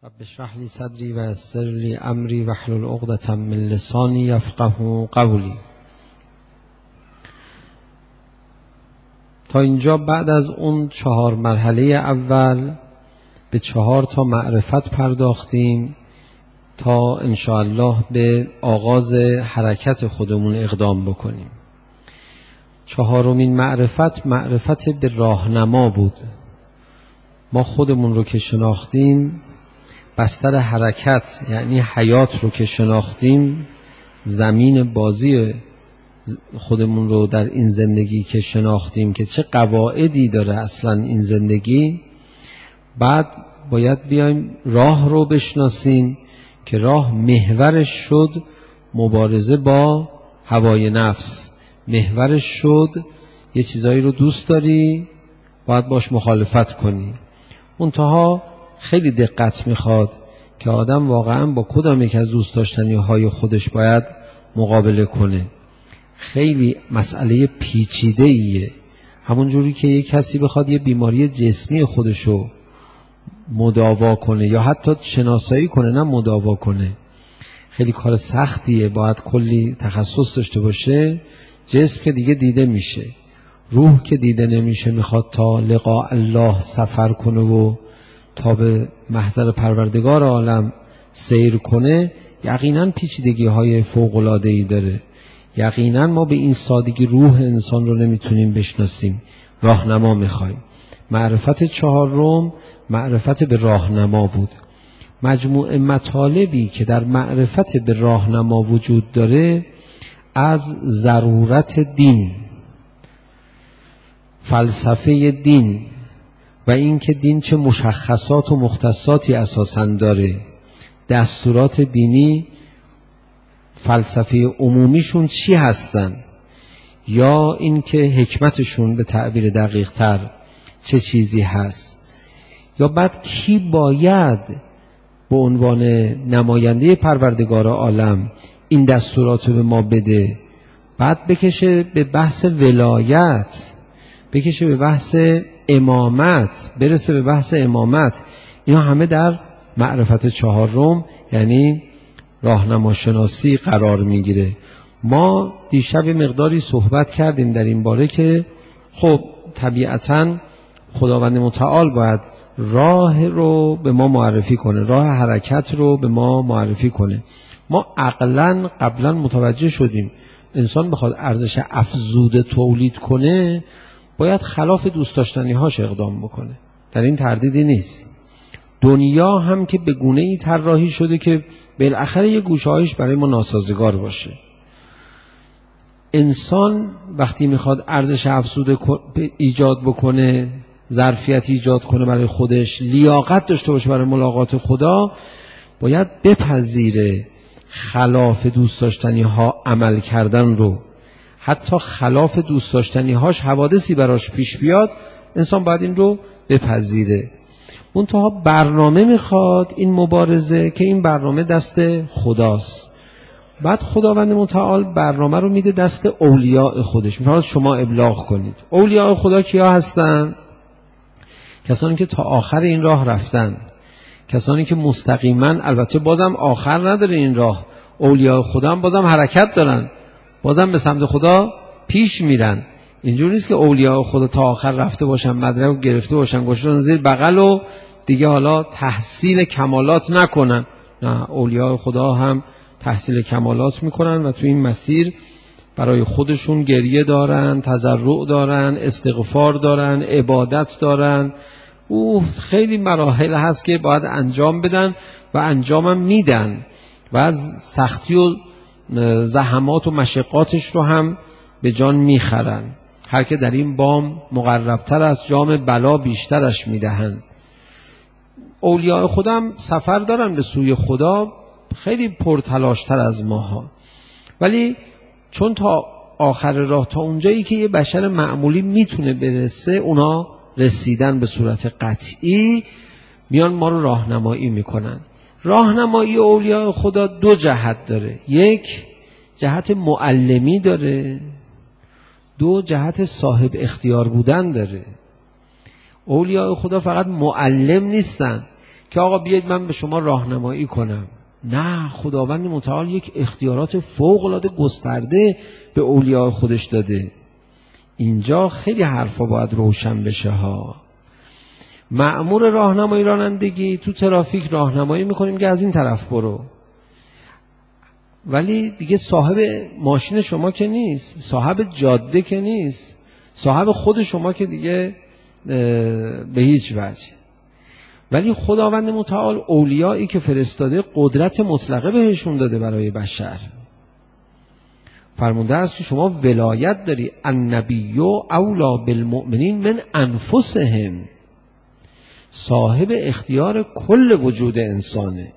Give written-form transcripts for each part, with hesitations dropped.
رب اشرح لی صدری و یسر لی امری واحلل عقدة من لسانی یفقهوا قولی. تا اینجا بعد از اون 4 مرحله اول به 4 تا معرفت پرداختیم تا انشاءالله به آغاز حرکت خودمون اقدام بکنیم. 4مین معرفت به راهنما بود. ما خودمون رو که شناختیم، بستر حرکت یعنی حیات رو که شناختیم، زمین بازی خودمون رو در این زندگی که شناختیم که چه قواعدی داره اصلا این زندگی، بعد باید بیایم راه رو بشناسیم که راه محورش شد مبارزه با هوای نفس، محورش شد یه چیزایی رو دوست داری باید باش مخالفت کنی. منتها خیلی دقت میخواد که آدم واقعا با کدام یک از دوست داشتنی های خودش باید مقابله کنه. خیلی مسئله پیچیده ایه. همون جوری که یک کسی بخواد یه بیماری جسمی خودشو مداوا کنه یا حتی شناسایی کنه، نه مداوا کنه، خیلی کار سختیه، باید کلی تخصص داشته باشه. جسم که دیگه دیده میشه، روح که دیده نمیشه، میخواد تا لقاء الله سفر کنه و تا به محضر پروردگار عالم سیر کنه، یقینا پیچیدگی های فوق‌العاده‌ای داره. یقینا ما به این سادگی روح انسان رو نمیتونیم بشناسیم. راهنما میخوایم. معرفت 4 معرفت به راهنما بود. مجموع مطالبی که در معرفت به راهنما وجود داره، از ضرورت دین، فلسفه دین و اینکه دین چه مشخصات و مختصاتی اساساً داره، دستورات دینی فلسفه عمومیشون چی هستن، یا اینکه حکمتشون به تعبیر دقیق تر چه چیزی هست، یا بعد کی باید به عنوان نماینده پروردگار عالم این دستورات رو به ما بده، بعد بکشه به بحث ولایت، بکشه به بحث امامت، برسه به بحث امامت. اینا همه در معرفت 4 یعنی راهنما شناسی قرار میگیره. ما دیشب مقداری صحبت کردیم در این باره که خب طبیعتاً خداوند متعال باید راه رو به ما معرفی کنه، راه حرکت رو به ما معرفی کنه. ما عقلاً قبلا متوجه شدیم انسان بخواد ارزش افزوده تولید کنه باید خلاف دوست داشتنی هاش اقدام بکنه، در این تردیدی نیست. دنیا هم که به گونه‌ای طراحی شده که بالاخره یه گوشه‌هایش برای ما ناسازگار باشه. انسان وقتی میخواد ارزش افزوده ایجاد بکنه، ظرفیت ایجاد کنه برای خودش، لیاقت داشته باشه برای ملاقات خدا، باید بپذیره خلاف دوست داشتنی ها عمل کردن رو. حتی خلاف دوست داشتنی هاش حوادثی براش پیش بیاد، انسان باید این رو بپذیره. منتها برنامه میخواد این مبارزه که این برنامه دست خداست. بعد خداوند متعال برنامه رو میده دست اولیاء خودش، میفرماد شما ابلاغ کنید. اولیاء خدا کیا هستن؟ کسانی که تا آخر این راه رفتن، کسانی که مستقیما، البته بازم آخر نداره این راه، اولیاء خدا هم بازم حرکت دارن، بازم به سمت خدا پیش میرن. اینجور نیست که اولیاء خدا تا آخر رفته باشن، مدرک گرفته باشن، گوشتن زیر بغل و دیگه حالا تحصیل کمالات نکنن. نه، اولیاء خدا هم تحصیل کمالات میکنن و تو این مسیر برای خودشون گریه دارن، تضرع دارن، استغفار دارن، عبادت دارن. خیلی مراحل هست که باید انجام بدن و انجامم میدن و از سختی و زحمات و مشقاتش رو هم به جان میخرن. هر که در این بام مقربتر از جام بلا بیشترش میدهن. اولیاء خدا هم سفر دارن به سوی خدا، خیلی پرتلاشتر از ماها، ولی چون تا آخر راه، تا اونجایی که یه بشر معمولی میتونه برسه، اونا رسیدن به صورت قطعی، میان ما رو راهنمایی میکنن. راهنمایی اولیاء خدا 2 جهت داره. یک جهت معلمی داره، 2 جهت صاحب اختیار بودن داره. اولیاء خدا فقط معلم نیستن که آقا بیاید من به شما راهنمایی کنم. نه، خداوند متعال یک اختیارات فوق‌العاده گسترده به اولیاء خودش داده. اینجا خیلی حرفا باید روشن بشه ها. مأمور راهنمایی رانندگی تو ترافیک راهنمایی میکنیم که از این طرف برو، ولی دیگه صاحب ماشین شما که نیست، صاحب جاده که نیست، صاحب خود شما که دیگه به هیچ وجه. ولی خداوند متعال اولیایی که فرستاده قدرت مطلقه بهشون داده برای بشر. فرموده است که شما ولایت داری، النبی اولا بالمؤمنین من انفسهم، صاحب اختیار کل وجود انسانه.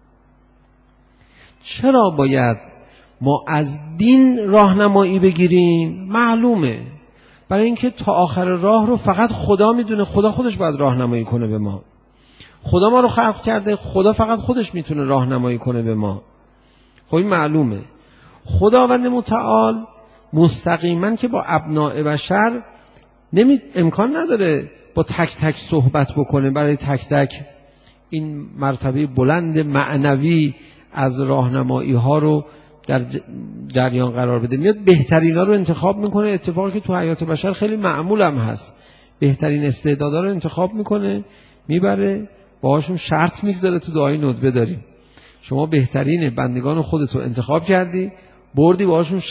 چرا باید ما از دین راهنمایی بگیریم؟ معلومه، برای اینکه تا آخر راه رو فقط خدا میدونه، خدا خودش باید راهنمایی کنه به ما. خدا ما رو خلق کرده، خدا فقط خودش میتونه راهنمایی کنه به ما. خب این معلومه. خداوند متعال مستقیما که با ابناء بشر امکان نداره با تک تک صحبت بکنه، برای تک تک این مرتبه بلند معنوی از راهنمایی ها رو در جریان قرار بده. میاد بهترین ها رو انتخاب میکنه، اتفاقی که تو حیات بشر خیلی معمول هم هست. بهترین استعدادا رو انتخاب میکنه، میبره باهاشون شرط میگذاره. تو دعای ندبه داریم، شما بهترین بندگان خودتو انتخاب کردی، بردی باهاشون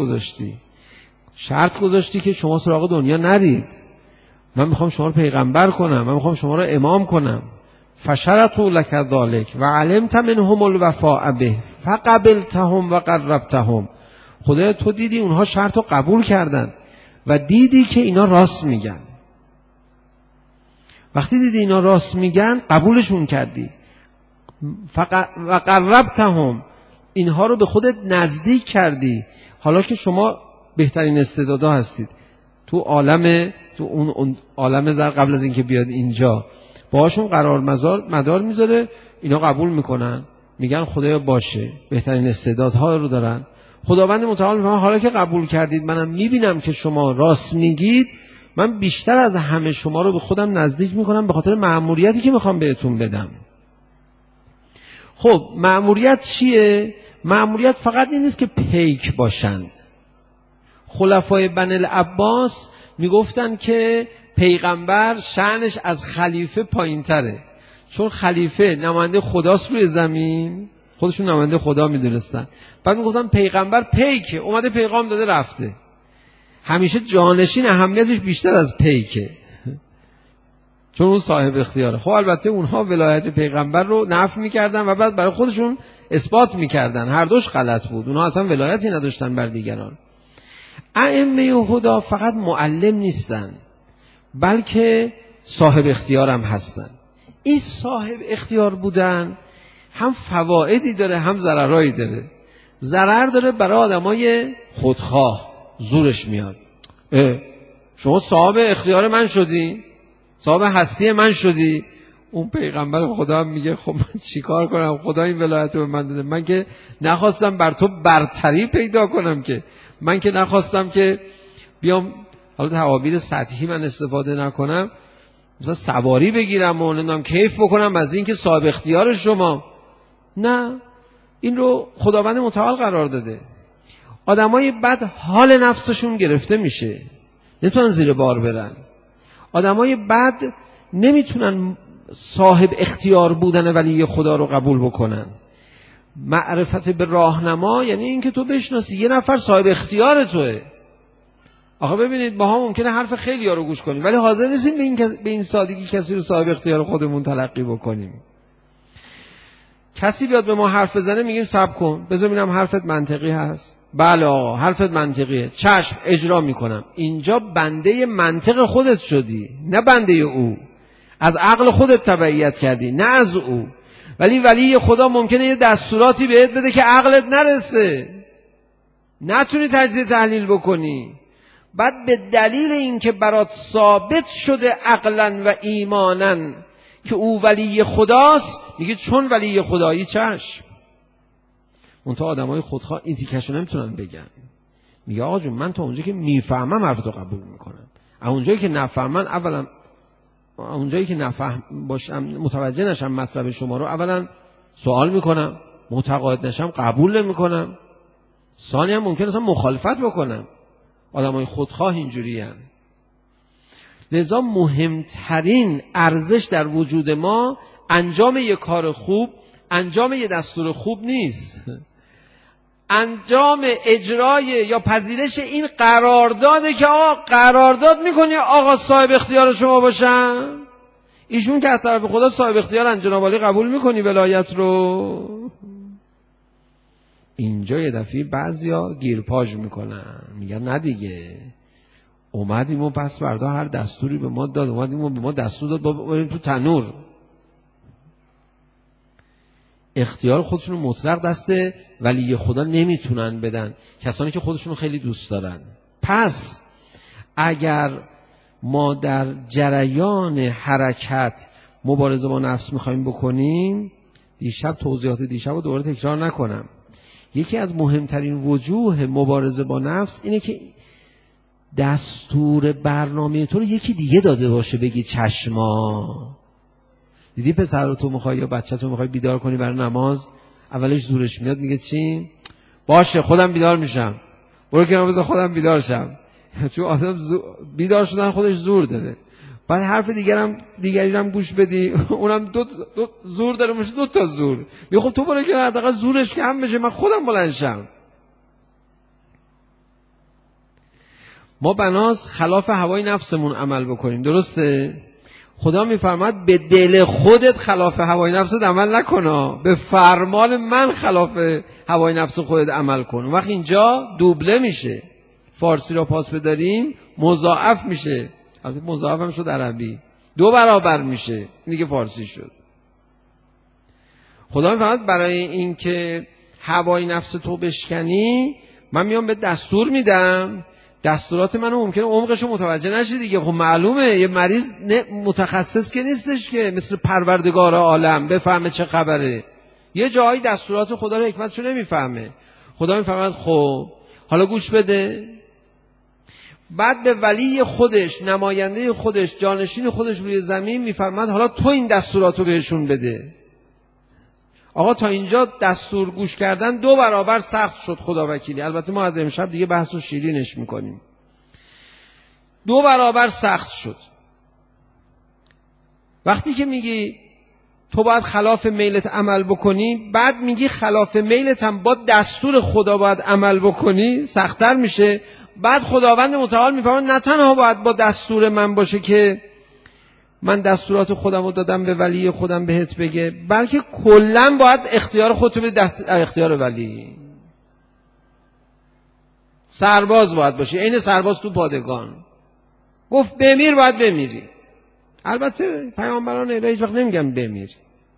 شرط گذاشتی که شما سراغ دنیا نرید، من میخوام شما رو پیغمبر کنم، من میخوام شما رو امام کنم. فشرطوا لك ذلك و علمت منهم الوفاء به فقبلتهم و قربتهم. خدایا تو دیدی اونها شرط رو قبول کردن و دیدی که اینا راست میگن. وقتی دیدی اینا راست میگن قبولشون کردی. و قربتهم، اینها رو به خودت نزدیک کردی. حالا که شما بهترین استعدادا هستید تو اون عالم زر، قبل از اینکه بیاد اینجا باهاشون قرار مدار میذاره، اینا قبول میکنن، میگن خدایا باشه، بهترین استعدادها رو دارن. خداوند متعال میگه حالا که قبول کردید، منم میبینم که شما راست میگید، من بیشتر از همه شما رو به خودم نزدیک میکنم به خاطر مأموریتی که میخوام بهتون بدم. خب مأموریت چیه؟ مأموریت فقط این نیست که پیک باشن. خلفای بنی العباس میگفتن که پیغمبر شأنش از خلیفه پایین تره، چون خلیفه نماینده خداست روی زمین، خودشون نماینده خدا میدونستن. بعد میگفتن پیغمبر پیکه، اومده پیغام داده رفته. همیشه جانشین اهمیتش بیشتر از پیکه، چون اون صاحب اختیاره. خب البته اونها ولایت پیغمبر رو نفی میکردن و بعد برای خودشون اثبات میکردن، هر دوش غلط بود. اونها اصلا ولایتی نداشتن بر دیگران. ائمه هدا فقط معلم نیستن، بلکه صاحب اختیار هم هستن. این صاحب اختیار بودن هم فوائدی داره هم ضررایی داره. ضرر داره برای آدمای خودخواه، زورش میاد، شما صاحب اختیار من شدی، صاحب هستی من شدی. اون پیغمبر خدا هم میگه خب من چیکار کنم، خدا این ولایت رو به من داده، من که نخواستم بر تو برتری پیدا کنم، که من که نخواستم که بیام حالا تعابیر سطحی من استفاده نکنم، مثلا سواری بگیرم و نمیدونم کیف بکنم از این که صاحب اختیار شما. نه، این رو خداوند متعال قرار داده. آدمای بد حال نفسشون گرفته میشه، نمیتونن زیر بار برن. آدمای بد نمیتونن صاحب اختیار بودن ولی خدا رو قبول بکنن. معرفت به راهنما یعنی این که تو بشناسی یه نفر صاحب اختیار توه. آخه ببینید ما ها ممکنه حرف خیلی ها رو گوش کنیم ولی حاضر نیستیم به این سادگی کسی رو صاحب اختیار خودمون تلقی بکنیم. کسی بیاد به ما حرف بزنه میگیم صبر کن بذار ببینم حرفت منطقی هست. بله آقا حرفت منطقیه، چشم اجرا میکنم. اینجا بنده منطق خودت شدی، نه بنده او. از عقل خودت تبعیت کردی، نه از او. ولی خدا ممکنه یه دستوراتی بهت بده که عقلت نرسه، نتونی تجزیه تحلیل بکنی. بعد به دلیل اینکه برات ثابت شده عقلا و ایمانا که او ولی خداست، میگه چون ولی خدایی چشم. منتها آدمای خودخواه این تیکشو نمیتونن بگن. میگه آقا جون من تا اونجایی که میفهمم حرفتو قبول میکنم، اونجایی که نفهمم اولا اونجایی که نفهم باشم، متوجه نشم مطلب شما رو، اولا سوال میکنم، متقاعد نشم قبول نمیکنم، ثانیا ممکنه اصلا مخالفت بکنم. آدمای خودخواه اینجوری هستند. لذا مهمترین ارزش در وجود ما انجام یک کار خوب، انجام یک دستور خوب نیست، انجام اجرای یا پذیرش این قرارداده که آقا قرارداد میکنی آقا صاحب اختیار شما باشن. ایشون که از طرف خدا صاحب اختیارن، جناب عالی قبول میکنی ولایت رو؟ اینجا یه دفعه بعضیا گیرپاژ میکنن، میگن نه دیگه، اومدیم و پس فردا هر دستوری به ما داد، اومدیم و به ما دستور داد بریم تو تنور. اختیار خودشون مطلق دست ولی خدا نمیتونن بدن کسانی که خودشون خیلی دوست دارن. پس اگر ما در جریان حرکت مبارزه با نفس میخوایم بکنیم، دیشب توضیحات دیشب رو دوباره تکرار نکنم، یکی از مهمترین وجوه مبارزه با نفس اینه که دستور برنامه تو رو یکی دیگه داده باشه، بگی چشما دیدی پسر رو تو میخوای یا بچه تو میخوای بیدار کنی برای نماز، اولش زورش میاد، میگه چی؟ باشه خودم بیدار میشم، برو کنار بذار خودم بیدار شم. چون آدم بیدار شدن خودش زور داره. بعد حرف دیگری هم گوش بدی، اونم دو زور داره، میشه 2 تا زور. میگه خب تو برو کنار حداقل زورش کم بشه، من خودم بلند شم. ما بناس خلاف هوای نفسمون عمل بکنیم، درسته؟ خدا میفرماد به دل خودت خلاف هوای نفست عمل نکن، به فرمان من خلاف هوای نفس خودت عمل کن. وقت اینجا دوبله میشه، فارسی را پاس بداریم مضاعف میشه، البته مضاعف هم شد عربی، 2 برابر میشه، این دیگه فارسی شد. خدا میفرماد برای این که هوای نفس تو بشکنی من میام به دستور میدم، دستورات منو ممکنه عمقشو متوجه نشی دیگه. خب معلومه یه مریض متخصص که نیستش که مثل پروردگار عالم بفهمه چه خبره، یه جایی دستورات خدا رو حکمتشو نمیفهمه. خدا میفهمد خب حالا گوش بده، بعد به ولی خودش، نماینده خودش، جانشین خودش روی زمین میفرماد حالا تو این دستوراتو بهشون بده. آقا تا اینجا دستور گوش کردن 2 برابر سخت شد خدا وکیلی. البته ما از امشب دیگه بحث رو شیرینش میکنیم. 2 برابر سخت شد. وقتی که میگی تو باید خلاف میلت عمل بکنی، بعد میگی خلاف میلت هم با دستور خدا باید عمل بکنی، سخت‌تر میشه. بعد خداوند متعال میفرماید نه تنها باید با دستور من باشه که من دستورات خودم رو دادم به ولی خودم بهت بگه، بلکه کلا باید اختیار خودتو به دست اختیار ولی. سرباز باید باشی، عین سرباز تو پادگان. گفت بمیر باید بمیری. البته پیامبران الهی هیچ وقت نمیگن بمیر،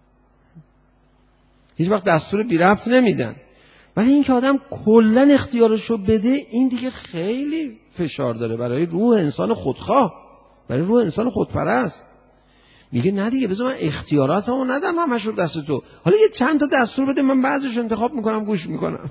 هیچ وقت دستور بی ربط نمیدن، ولی این که آدم کلا اختیارشو بده، این دیگه خیلی فشار داره برای روح انسان خودخواه، برای روح انسان خودپرست. میگه نه دیگه بذار من اختیاراتمو ندم همش رو دست تو، حالا یه چند تا دستور بده من بعضیش انتخاب میکنم گوش میکنم.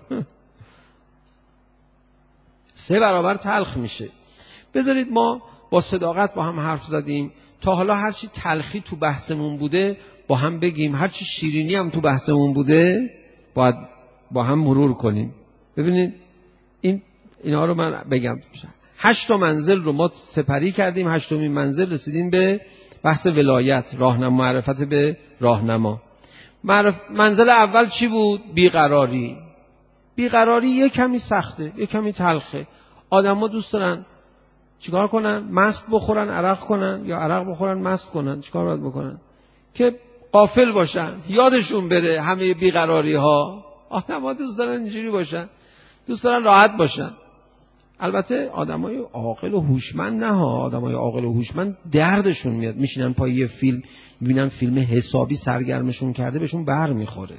3 برابر تلخ میشه. بذارید ما با صداقت با هم حرف زدیم، تا حالا هرچی تلخی تو بحثمون بوده با هم بگیم، هرچی شیرینی هم تو بحثمون بوده باید با هم مرور کنیم. ببینید اینا رو من بگم. 8 منزل رو ما سپری کردیم، 8مین منزل رسیدیم به بحث ولایت، راهنما، معرفت به راهنما. منزل اول چی بود؟ بیقراری. بیقراری یه کمی سخته، یه کمی تلخه. آدم‌ها دوست دارن چیکار کنن؟ مست بخورن، عرق کنن، یا عرق بخورن مست کنن. چیکار باید بکنن؟ که غافل باشن، یادشون بره همه بیقراری ها. آدم‌ها دوست دارن اینجوری باشن، دوست دارن راحت باشن. البته آدمای عاقل و هوشمند نه ها، آدمای عاقل و هوشمند دردشون میاد، میشینن پای یه فیلم میبینن فیلم حسابی سرگرمشون کرده، بهشون بر میخوره.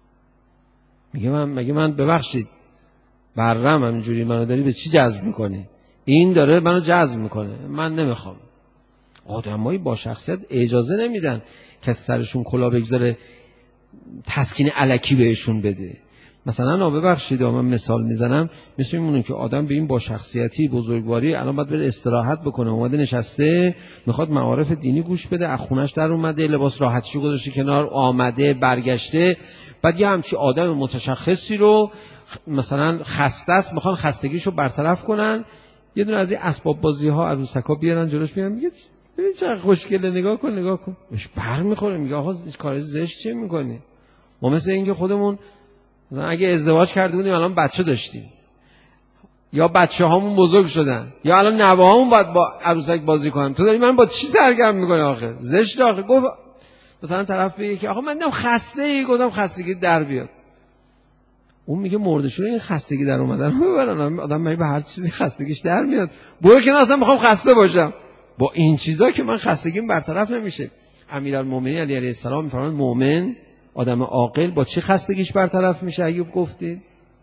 میگه من ببخشید برم همینجوری منو داری به چی جذب میکنی؟ این داره منو جذب میکنه، من نمیخوام. آدمایی با شخصیت اجازه نمیدن که سرشون کلا بگذاره تسکین الکی بهشون بده. مثلا ببخشید من مثال میزنم، مثل میمونه که آدم به این با شخصیتی بزرگواری الان باید بره استراحت بکنه، اومده نشسته میخواد معارف دینی گوش بده، از خونش در اومده، لباس راحتیشو گذاشته کنار، آمده برگشته، بعد یه همچی آدم متشخصی رو مثلا خسته است میخوان خستگیشو برطرف کنن، یه دونه از این اسباب بازی ها عروسکا بیارن جلوش، میگن میگه ببین چقدر خوشگله، نگاه کن، بهش برمیخوره، میگه آقا کار زشت چه میکنی؟ ما مثل اینکه خودمون مثلا اگه ازدواج کرده بودیم الان بچه داشتیم، یا بچه هامون بزرگ شدن، یا الان نوه هامون باید با عروسک بازی کنن، تو داری من با چی سرگرم میکنی آخه؟ زشت آخه. گفت مثلا طرف بگه که آخه من دم خسته، گفتم خستگی در بیاد. اون میگه مردشون این خستگی در اومدن ببرن، آدم من به هر چیزی خستگیش در میاد، برو که اصلا میخوام خسته باشم، با این چیزا که من خستگیم برطرف نمیشه. امیرالمومنین علی علیه السلام میفرماید مؤمن آدم عاقل با چی خستگیش برطرف میشه؟ ایوب گفتید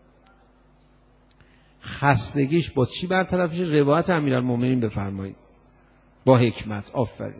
خستگیش با چی برطرف میشه؟ روایت امیرالمومنین بفرمایید. با حکمت. آفرین.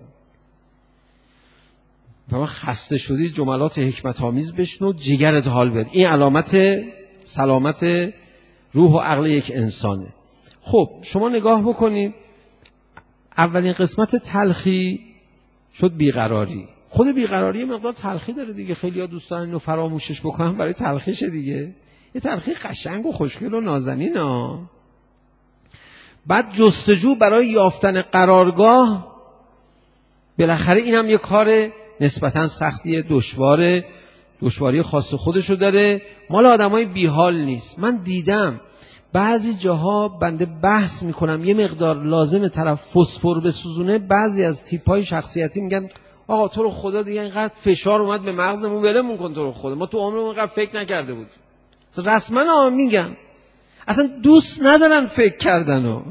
شما خسته شدی جملات حکمت آمیز بشنو، جگرت حال بده. این علامت سلامت روح و عقل یک انسانه. خب شما نگاه بکنید، اولین قسمت تلخی شد بیقراری. خود بیقراری مقدار تلخی داره دیگه، خیلی‌ها دوست دارن اینو فراموشش بکنن برای تلخیشه دیگه. یه تلخی قشنگ و خوشگل و نازنین ها. بعد جستجو برای یافتن قرارگاه، بالاخره اینم یه کار نسبتاً سختیه، دشواری خاص خودشو داره، مال آدمای بیحال نیست. من دیدم بعضی جاها بنده بحث میکنم یه مقدار لازم طرف فسفر بسوزونه، بعضی از تیپای شخصیتی میگن آقا تو رو خدا دیگه اینقدر فشار اومد به مغزمون، ولمون کن تو رو خدا، ما تو عمرمون اینقدر فکر نکرده بودیم. رسما میگن اصلا دوست ندارن فکر کردنو.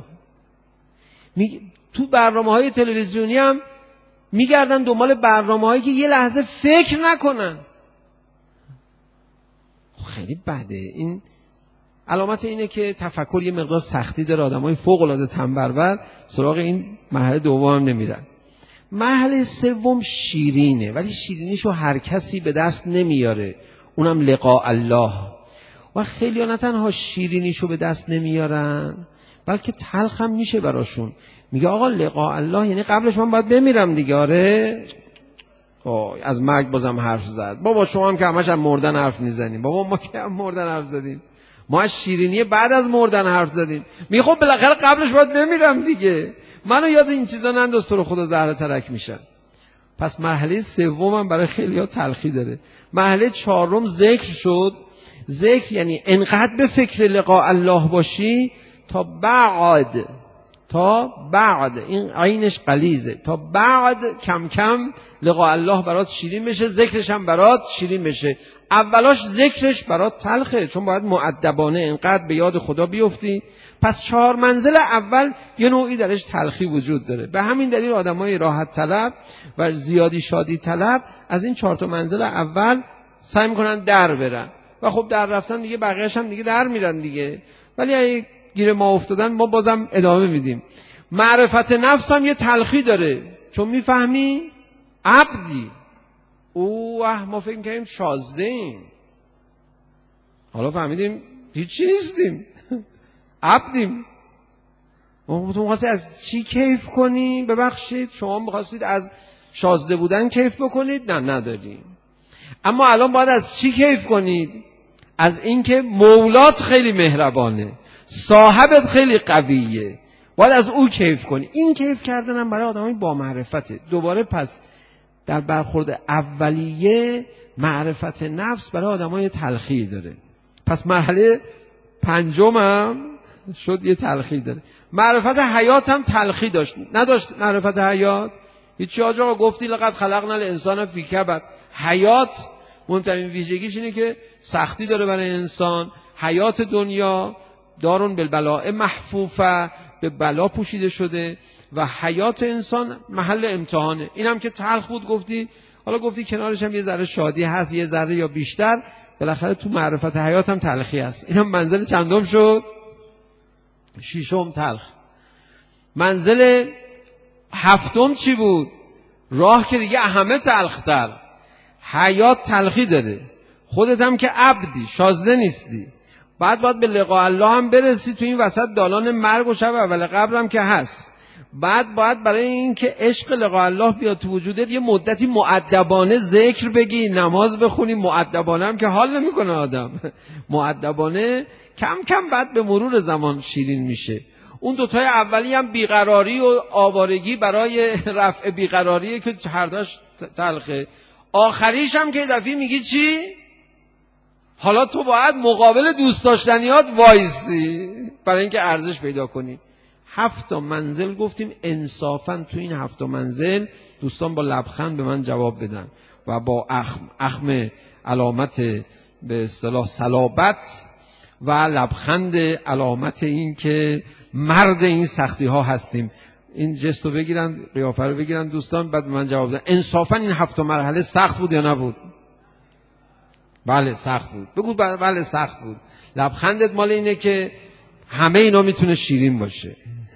تو برنامه‌های تلویزیونی هم میگردن دنبال برنامه‌هایی که یه لحظه فکر نکنن. خیلی بده. این علامت اینه که تفکر یه مقدار سختی داره، آدمای فوق‌العاده تنبربر سراغ این مرحله دوم هم نمیرن. مرحله سوم شیرینه، ولی شیرینیشو هر کسی به دست نمیاره، اونم لقاء الله. و خیلی‌ها نه تنها شیرینیشو به دست نمیارن بلکه تلخ هم میشه براشون. میگه آقا لقاء الله یعنی قبلش من باید بمیرم دیگه. آره از مرگ بازم حرف زد. بابا شما هم که همش از مردن حرف میزنیم. بابا ما که هم مردن حرف زدیم، ما از شیرینی بعد از مردن حرف زدیم. میگه خب بالاخره قبلش باید بمیرم دیگه. منو یاد این چیزا ننداز تو رو خدا زهره ترک میشن. پس مرحله سومم برای خیلی‌ها تلخی داره. مرحله چهارم ذکر شد. ذکر یعنی انقدر به فکر لقاء الله باشی تا بعد این عینش غلیظه، تا بعد کم کم لقاء الله برات شیرین بشه، ذکرش هم برات شیرین بشه. اولاش ذکرش برات تلخه چون باید مؤدبانه انقدر به یاد خدا بیفتی. پس 4 منزل اول یه نوعی درش تلخی وجود داره. به همین دلیل آدمای راحت طلب و زیادی شادی طلب از این 4 تا منزل اول سعی میکنن در برن و خب در رفتن دیگه بقیه‌اش هم دیگه در میرن دیگه. ولی اگه گیر ما افتادن ما بازم ادامه میدیم. معرفت نفس هم یه تلخی داره، چون میفهمی عبدی. ما فکر میکنیم شازده ایم، حالا فهمیدیم هیچی نیستیم، عبدیم. تو میخواستی از چی کیف کنی؟ ببخشید شما میخواستید از شازده بودن کیف بکنید؟ نه نداریم. اما الان باید از چی کیف کنید؟ از اینکه مولات خیلی مهربانه، صاحبت خیلی قویه، باید از او کیف کنی. این کیف کردن هم برای آدمای با معرفته. دوباره پس در برخورد اولیه معرفت نفس برای آدمای تلخی داره. پس مرحله 5 هم شد یه تلخی داره. معرفت حیات هم تلخی نداشت معرفت حیات؟ هیچی آقا گفتی لقد خلقنا الانسان فی کبد. حیات مهمترین ویژگیش اینه که سختی داره برای انسان. حیات دنیا دارون بالبلاء محفوفه، به بلا پوشیده شده و حیات انسان محل امتحانه. اینم که تلخ بود گفتی، حالا گفتی کنارش هم یه ذره شادی هست، یه ذره یا بیشتر، بالاخره تو معرفت حیات هم تلخی هست. اینم منزل چندم شد؟ 6 تلخ. منزل 7 چی بود؟ راه که دیگه همه تلختر. حیات تلخی داره، خودت هم که عبدی، شازده نیستی، بعد باید به لقاء الله هم برسی. تو این وسط دالان مرگ و شب اول قبر هم که هست. بعد باید برای این که عشق لقاء الله بیاد تو وجودت یه مدتی مؤدبانه ذکر بگی، نماز بخونی. مؤدبانه هم که حال نمیکنه آدم. مؤدبانه کم کم بعد به مرور زمان شیرین میشه. اون دوتای اولی هم بیقراری و آوارگی برای رفع بیقراریه که هر داش تلخه. آخریش هم که دفعی میگی چی؟ حالا تو باید مقابل دوست داشتنیات وایسی برای اینکه ارزش پیدا کنی. 7 منزل گفتیم، انصافا تو این 7 منزل دوستان با لبخند به من جواب بدن و با اخم علامت به اصطلاح صلابت و لبخند علامت این که مرد این سختی ها هستیم. این جستو بگیرن، قیافه رو بگیرن دوستان، بعد به من جواب بدن. انصافا این 7 مرحله سخت بود یا نبود؟ بله سخت بود. بگو بله سخت بود. لبخندت مال اینه که همه اینا میتونه شیرین باشه.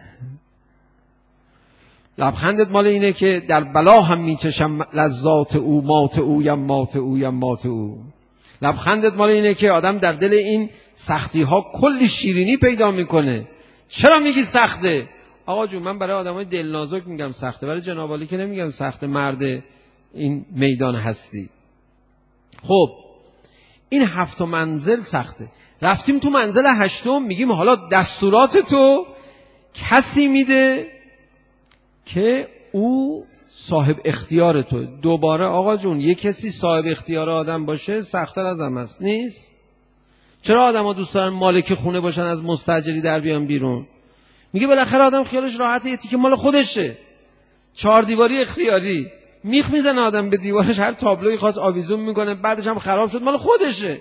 لبخندت مال اینه که در بلا هم میچشم لذات او، مات او یمات او یمات او. لبخندت مال اینه که آدم در دل این سختی ها کلی شیرینی پیدا میکنه. چرا میگی سخته؟ آقا جون من برای آدمای دلنازک میگم سخته، برای جناب عالی که نمیگم سخته، مرد این میدان هستی. خب این 7 منزل سخته. رفتیم تو منزل 8، میگیم حالا دستورات تو کسی میده که او صاحب اختیار تو. دوباره آقا جون یک کسی صاحب اختیار آدم باشه سخت‌تر از هم است نیست؟ چرا آدم ها دوست دارن مالک خونه باشن از مستاجری در بیان بیرون؟ میگه بالاخره آدم خیالش راحته، یه تیکه مال خودشه. 4 دیواری اختیاری، میخ میزنه آدم به دیوارش، هر تابلوی خاص آویزون میکنه، بعدش هم خراب شد مال خودشه.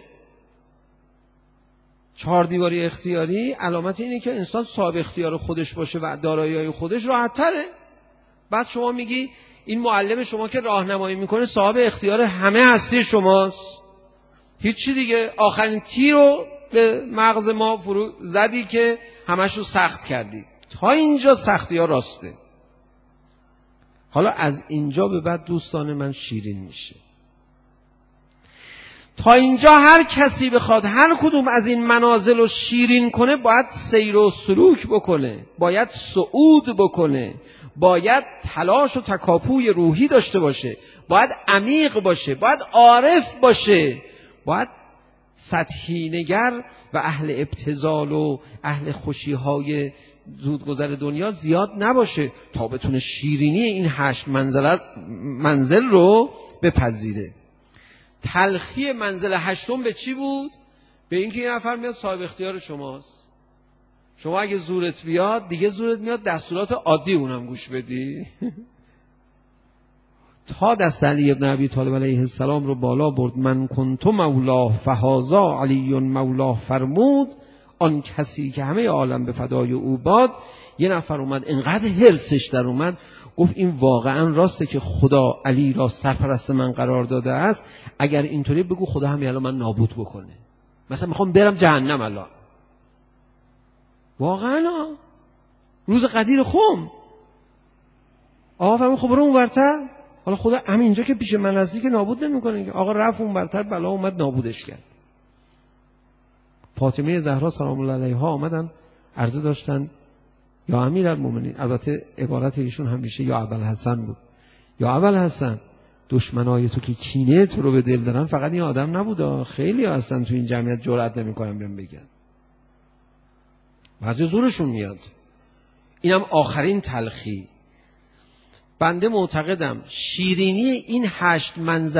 4 دیواری اختیاری علامت اینه که انسان صاحب اختیار خودش باشه و دارایی‌های خودش راحت تره. بعد شما میگی این معلم شما که راهنمایی میکنه صاحب اختیار همه هستی شماست. هیچی دیگه، آخرین تیر رو به مغز ما فرو زدی که همش رو سخت کردی. تا اینجا سختی ها راسته. حالا از اینجا به بعد دوستان من شیرین میشه. تا اینجا هر کسی بخواد هر کدوم از این منازل رو شیرین کنه باید سیر و سلوک بکنه، باید صعود بکنه، باید تلاش و تکاپوی روحی داشته باشه، باید عمیق باشه، باید عارف باشه، باید سطحی نگر و اهل ابتذال و اهل خوشی‌های زودگذر دنیا زیاد نباشه تا بتونه شیرینی این 8 منزل رو بپذیره. تلخی منزل 8 به چی بود؟ به اینکه یه نفر میاد صاحب اختیار شماست. شما اگه زورت بیاد دیگه زورت میاد دستورات عادی اونم گوش بدی. تا دست علی ابن ابی طالب علیه السلام رو بالا برد. من کنت مولاه فهذا علی مولاه فرمود. آن کسی که همه عالم به فدای او باد. یه نفر اومد انقدر حرصش در اومد گفت این واقعا راسته که خدا علی را سرپرست من قرار داده است. اگر اینطوری بگو خدا همین الان من نابود بکنه، مثلا میخوام برم جهنم الان. واقعا روز قدیر خم آقا فرمود خب برو اونورتر. حالا خدا همینجا که پیش من هستی که نابود نمیکنه. آقا رفت اونورتر، بلا اومد نابودش کرد. فاطمه زهرا سلام الله علیها آمدن عرضه داشتن یا امیرالمومنین، البته عبارت ایشون همیشه یا ابوالحسن بود، یا ابوالحسن دشمنای تو که کینه تو رو به دل دارن فقط این آدم نبوده، خیلی هستن تو این جمعیت جرئت نمیکنن بهم بگن، بعضی زورشون میاد. اینم آخرین تلخی. بنده معتقدم شیرینی این 8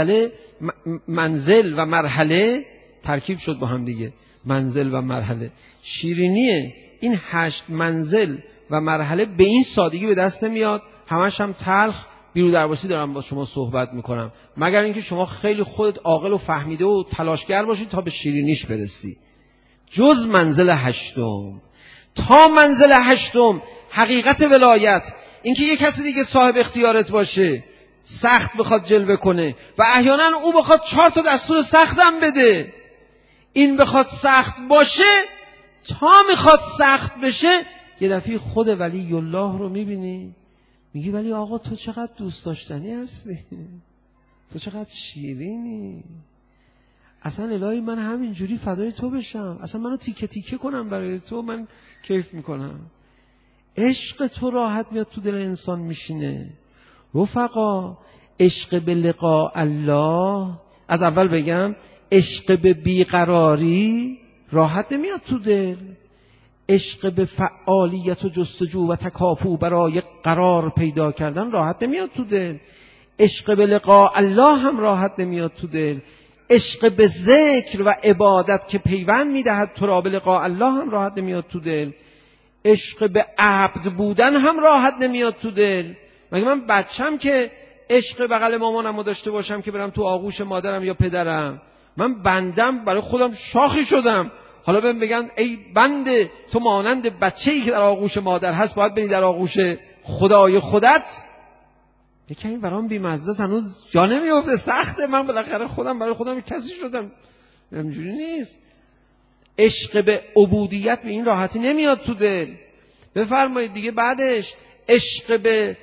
منزل و مرحله ترکیب شد با هم دیگه، منزل و مرحله. شیرینی این 8 منزل و مرحله به این سادگی به دست نمیاد، همش هم تلخ بیرو درواسی دارم با شما صحبت میکنم، مگر اینکه شما خیلی خودت عاقل و فهمیده و تلاشگر باشید تا به شیرینیش برسی. جز منزل 8 تا منزل 8 حقیقت ولایت، اینکه یک کسی دیگه صاحب اختیارت باشه، سخت بخواد جلوه کنه و احیانا او بخواد 4 تا دستور سختم بده، این بخواد سخت باشه تا میخواد سخت بشه. یه دفعه خود ولی الله رو میبینی میگی ولی آقا تو چقدر دوست داشتنی هستی، تو چقدر شیرینی، اصلا الهی من همینجوری فدای تو بشم، اصلا منو تیکه تیکه کنم برای تو، من کیف میکنم. عشق تو راحت میاد تو دل انسان میشینه. رفقا عشق به لقاء الله، از اول بگم، عشق به بیقراری راحت نمیاد تو دل. عشق به فعالیت و جستجو و تکاپو برای قرار پیدا کردن راحت نمیاد تو دل. عشق به لقاء الله هم راحت نمیاد تو دل. عشق به ذکر و عبادت که پیوند میدهد تو را به لقاء الله هم راحت نمیاد تو دل. عشق به عبد بودن هم راحت نمیاد تو دل. مگه من بچم که عشق بغل مامانم رو داشته باشم که برم تو آغوش مادرم یا پدرم؟ من بندم، برای خودم شاخی شدم، حالا بهم بگن ای بنده تو مانند بچه‌ای که در آغوش مادر هست باید بری در آغوش خدای خودت. یکی این برام بی‌مزه است، هنوز جا نمیفته، سخته. من بالاخره خودم برای خودم کسی شدم، اینجوری نیست. عشق به عبودیت به این راحتی نمیاد تو دل. بفرمایید دیگه بعدش عشق به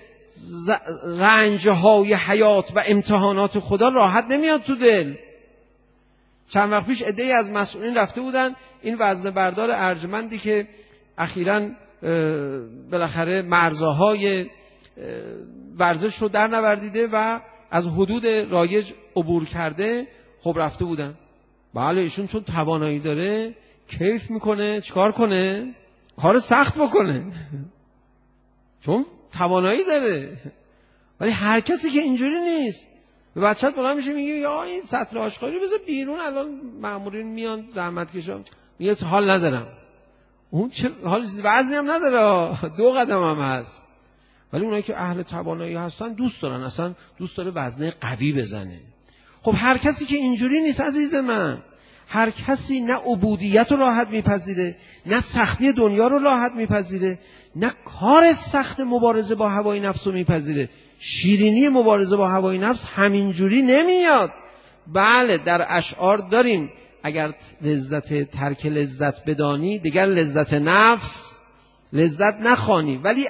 رنجهای حیات و امتحانات خدا راحت نمیاد تو دل. چند وقت پیش عده‌ای از مسئولین رفته بودن این وزنه بردار ارجمندی که اخیراً بالاخره مرزهای ورزش رو در نوردیده و از حدود رایج عبور کرده، خب رفته بودن. بله ایشون چون توانایی داره کیف میکنه، چیکار کنه؟ کار سخت بکنه چون توانایی داره. ولی هر کسی که اینجوری نیست، به بچه‌ت بلند میشه میگه یا این سطل آشغالی بذار بیرون، الان مامورین میان زحمت کشم، میگه حال ندارم. اون چه حال، وزنی هم نداره، 2 قدم هم هست. ولی اونایی که اهل توانایی هستن دوست دارن، اصلا دوست داره وزنه قوی بزنه. خب هر کسی که اینجوری نیست عزیز من، هر کسی نه عبودیت رو راحت میپذیره، نه سختی دنیا رو راحت میپذیره، نه کار سخت مبارزه با هوای نفس رو میپذیره. شیرینی مبارزه با هوای نفس همینجوری نمیاد. بله در اشعار داریم اگر لذت ترک لذت بدانی دیگر لذت نفس لذت نخوانی، ولی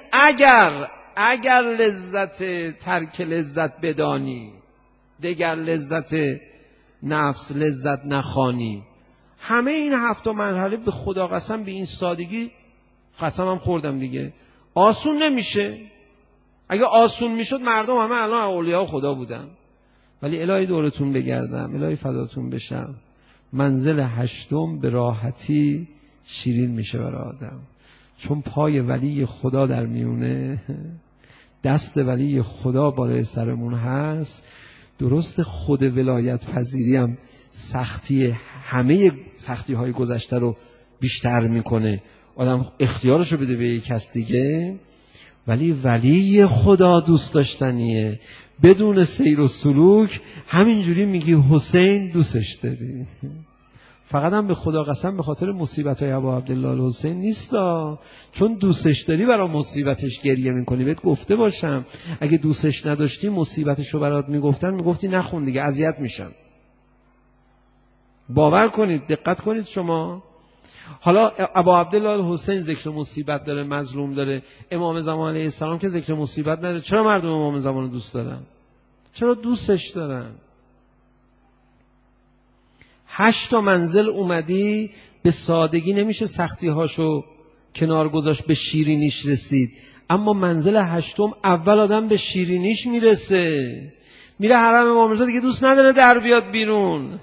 اگر لذت ترک لذت بدانی دیگر لذت نفس لذت نخوانی. همه این 7 مرحله به خدا قسم به این سادگی قسمم خوردم دیگه آسون نمیشه. اگه آسون میشد مردم همه الان اولیاء خدا بودن. ولی الهی دورتون بگردم، الهی فداتون بشم، منزل 8 به راحتی شیرین میشه برای آدم. چون پای ولی خدا در میونه، دست ولی خدا بالای سرمون هست. درست خود ولایت پذیری هم سختی، همه سختی های گذشته رو بیشتر میکنه، آدم اختیارشو بده به یک کس دیگه. ولی خدا دوست داشتنیه، بدون سیر و سلوک همینجوری میگی حسین دوستش داری. فقط هم به خدا قسم به خاطر مصیبت‌های ابا عبدالله الحسین نیستا، چون دوستش داری برای مصیبتش گریه میکنی. بهت گفته باشم اگه دوستش نداشتی مصیبتشو برات میگفتن میگفتی نخون دیگه اذیت میشم. باور کنید، دقت کنید شما. حالا ابا عبدالله الحسین ذکر مصیبت داره، مظلوم داره، امام زمان علیه السلام که ذکر مصیبت نداره. چرا مردم امام زمان رو دوست دارن؟ چرا دوستش دارن؟ 8 منزل اومدی، به سادگی نمیشه سختی هاشو کنار گذاشت، به شیرینیش رسید. اما منزل 8 اول آدم به شیرینیش میرسه، میره حرم امام رضا دیگه دوست نداره در بیاد بیرون.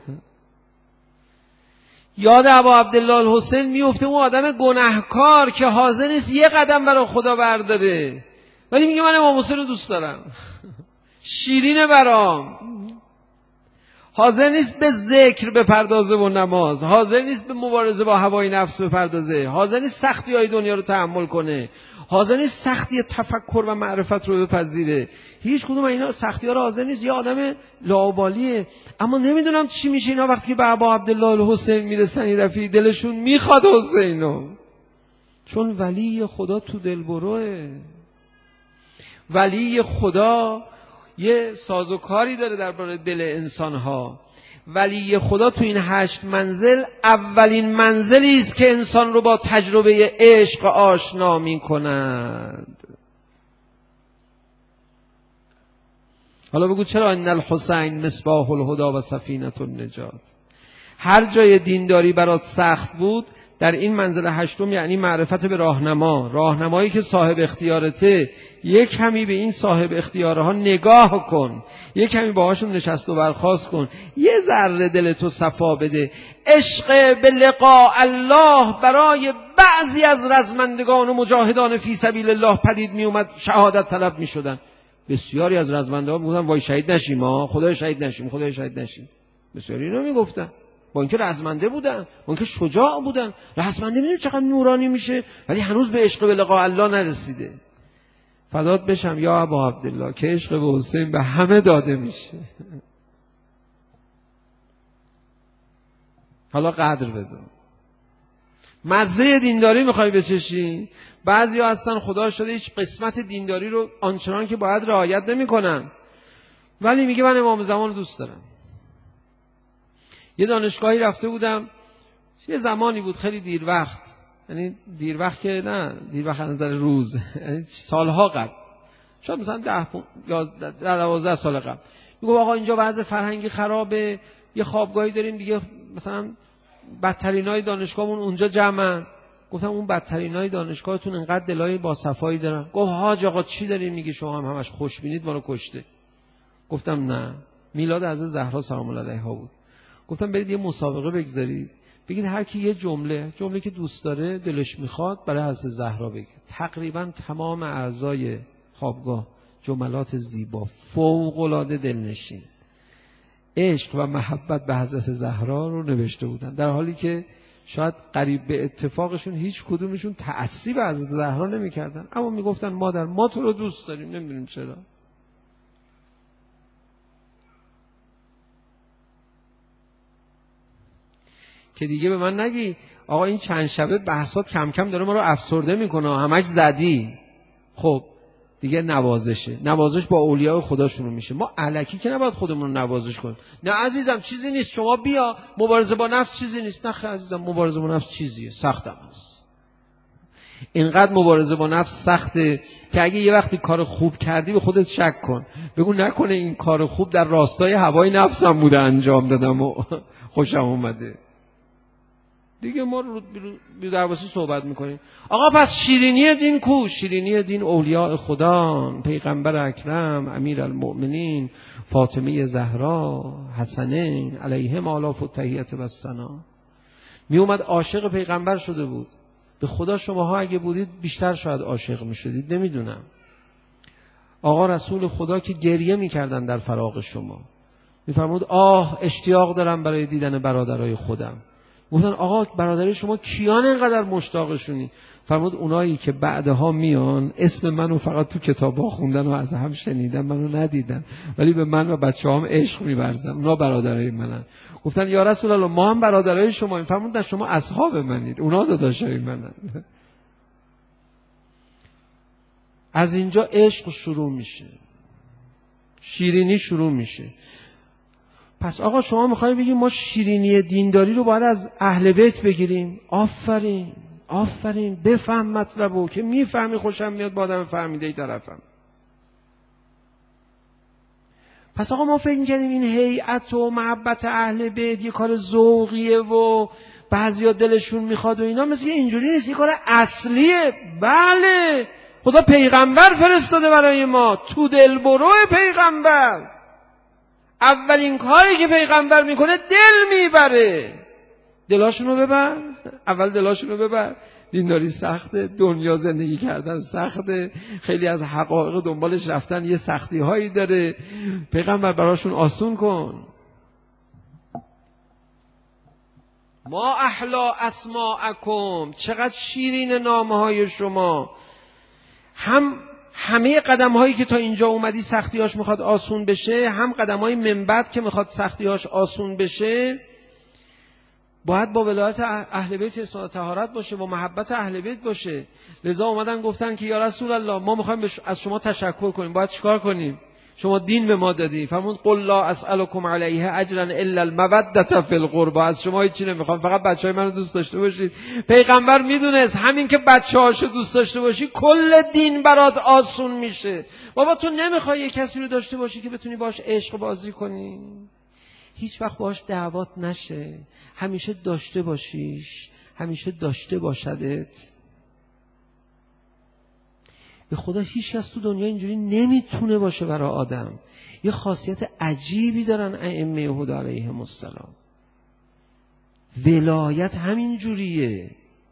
یاد ابا عبدالله الحسین میفته اون آدم گناهکار که حاضر نیست یه قدم برای خدا برداره، ولی میگه من امام حسین رو دوست دارم، شیرینه برام. حاضر نیست به ذکر بپردازه و نماز، حاضر نیست به مبارزه با هوای نفس بپردازه، حاضر نیست سختی های دنیا رو تحمل کنه، حاضر نیست سختی تفکر و معرفت رو بپذیره. هیچ کدوم اینا سختی ها رو حاضر نیست. یه آدم لاابالیه. اما نمیدونم چی میشه اینا وقتی که به ابا عبدالله الحسین میرسن، یه دفعه دلشون میخواد حسینو، چون ولی خدا تو دلبروه. ولی خدا یه سازوکاری داره درباره دل انسان‌ها. ولی خدا تو این 8 منزل اولین منزلی است که انسان رو با تجربه عشق آشنا می‌کند. حالا بگو چرا ان الحسین مصباح الهدی و سفینه النجات؟ هر جای دینداری برات سخت بود، در این منزل هشتم یعنی معرفت به راهنمایی که صاحب اختیارته، یک کمی به این صاحب اختیارها نگاه کن، یک کمی باهاشون نشست و برخاست کن، یه ذره دلتو صفا بده. عشق به لقاء الله برای بعضی از رزمندگان و مجاهدان فی سبیل الله پدید می اومد، شهادت طلب می شدن. بسیاری از رزمندگان میگفتن وای شهید نشیم، خدای شهید نشیم، خدای شهید نشیم. بسیاری اینو میگفتن، با اینکه رزمنده بودن، با اینکه شجاع بودن. رزمنده میدونی چقدر نورانی میشه، ولی هنوز به عشق به لقاء الله نرسیده. فدات بشم یا ابا عبدالله که عشق به حسین به همه داده میشه. حالا قدر بدون. مزه دینداری میخوای بچشی؟ بعضی ها هستن خدا شده هیچ قسمت دینداری رو آنچنان که باید رعایت نمیکنن، ولی میگه من امام زمان رو دوست دارم. یه دانشگاهی رفته بودم، یه زمانی بود خیلی دیر وقت، یعنی دیر وقت که نه دیر وقت از نظر روز، یعنی سالها قبل، شاید مثلا 10-12 سال قبل. میگه آقا اینجا وضع فرهنگی خرابه، یه خوابگاهی داریم دیگه، مثلا بدترینای دانشگاهمون اونجا جمعن. گفتم اون بدترینای دانشگاهتون انقدر دلای با صفایی دارن؟ گفت حاج آقا چی دارین میگی شما هم همش خوشبینید ما رو کشته. گفتم نه، میلاد حضرت زهرا سلام الله علیها بود. گفتم برید یه مسابقه بگذارید، بگید هر کی یه جمله که دوست داره دلش میخواد برای حضرت زهرا بگه. تقریبا تمام اعضای خوابگاه جملات زیبا فوق العاده دلنشین عشق و محبت به حضرت زهرا رو نوشته بودن، در حالی که شاید قریب به اتفاقشون هیچ کدومشون تعصی به حضرت زهرا نمیکردن، اما میگفتن مادر ما تو رو دوست داریم، نمیدونیم چرا. که دیگه به من نگی آقا این چند شبه بحثات کم کم داره ما رو افسرده میکنه، همش زدی. خب دیگه نوازش با اولیاء خدا شروع میشه. ما الکی که نباید خودمون رو نوازش کنیم. نه عزیزم چیزی نیست، شما بیا، مبارزه با نفس چیزی نیست. نه عزیزم مبارزه با نفس چیزیه، سختم هست. اینقدر مبارزه با نفس سخته که اگه یه وقتی کار خوب کردی به خودت شک کن، بگو نکنه این کار خوب در راستای هوای نفسم بوده انجام دادم و خوشم اومده. دیگه ما رو درباره صحبت میکنیم. آقا پس شیرینی دین کو؟ شیرینی دین اولیاء خدا، پیغمبر اکرم، امیر المؤمنین، فاطمه زهرا، حسنین علیهم آلاف التحیت و الثنا. می اومد عاشق پیغمبر شده بود. به خدا شماها اگه بودید بیشتر شاید عاشق میشدید، نمیدونم. آقا رسول خدا که گریه میکردن در فراق شما، میفرمود آه اشتیاق دارم برای دیدن برادرای خودم. گفتن آقا برادرای شما کیان اینقدر مشتاقشونی؟ فرمود اونایی که بعدها میان اسم منو فقط تو کتابا خوندن و از هم شنیدن، منو ندیدن، ولی به من و بچه‌هام عشق می‌ورزن، اونا برادرای منن. گفتن یا رسول الله ما هم برادرای شما. فرمود شما اصحاب منید، اونا داداشای منن. از اینجا عشق شروع میشه، شیرینی شروع میشه. پس آقا شما میخوایی بگیم ما شیرینی دینداری رو باید از اهل بیت بگیریم؟ آفرین آفرین، بفهم مطلبو که میفهمی، خوشم میاد با آدم فهمیده ای طرفم. پس آقا ما فکر میکنیم این هیئت و محبت اهل بیت یه کار ذوقیه و بعضیا دلشون میخواد و اینا، مثل اینجوری نیست، یه کار اصلیه. بله خدا پیغمبر فرستاده برای ما، تو دلبرو پیغمبر. اولین کاری که پیغمبر میکنه دل میبره. دلاشونو ببر، اول دلاشونو ببر. دینداری سخته، دنیا زندگی کردن سخته، خیلی از حقایق دنبالش رفتن یه سختی هایی داره. پیغمبر براشون آسون کن. ما احلا اسماءکم، چقدر شیرین نامه های شما. همه قدم هایی که تا اینجا اومدی سختیاش میخواد آسون بشه، هم قدم های من بعد که میخواد سختیاش آسون بشه باید با ولایت اهل بیت اصلاح و طهارت باشه، با محبت اهل بیت باشه. لذا اومدن گفتن که یا رسول الله ما میخوایم از شما تشکر کنیم، باید چیکار کنیم؟ شما دین به ما دادی. فرمود قل لا اسألكم علیه اجرا الا المودة فی القربى، از شما هیچی نمیخوام، فقط بچهای منو دوست داشته باشید. پیغمبر میدونست همین که بچه‌هاشو دوست داشته باشی کل دین برات آسون میشه. بابا تو نمیخوای یه کسی رو داشته باشی که بتونی باش عشق بازی کنی؟ هیچ وقت باهاش دعوات نشه، همیشه داشته باشیش، همیشه داشته باشدت. به خدا هیچ کس تو دنیا اینجوری نمیتونه باشه برای آدم. یه خاصیت عجیبی دارن ائمه هدی علیهم السلام. ولایت همین جوریه.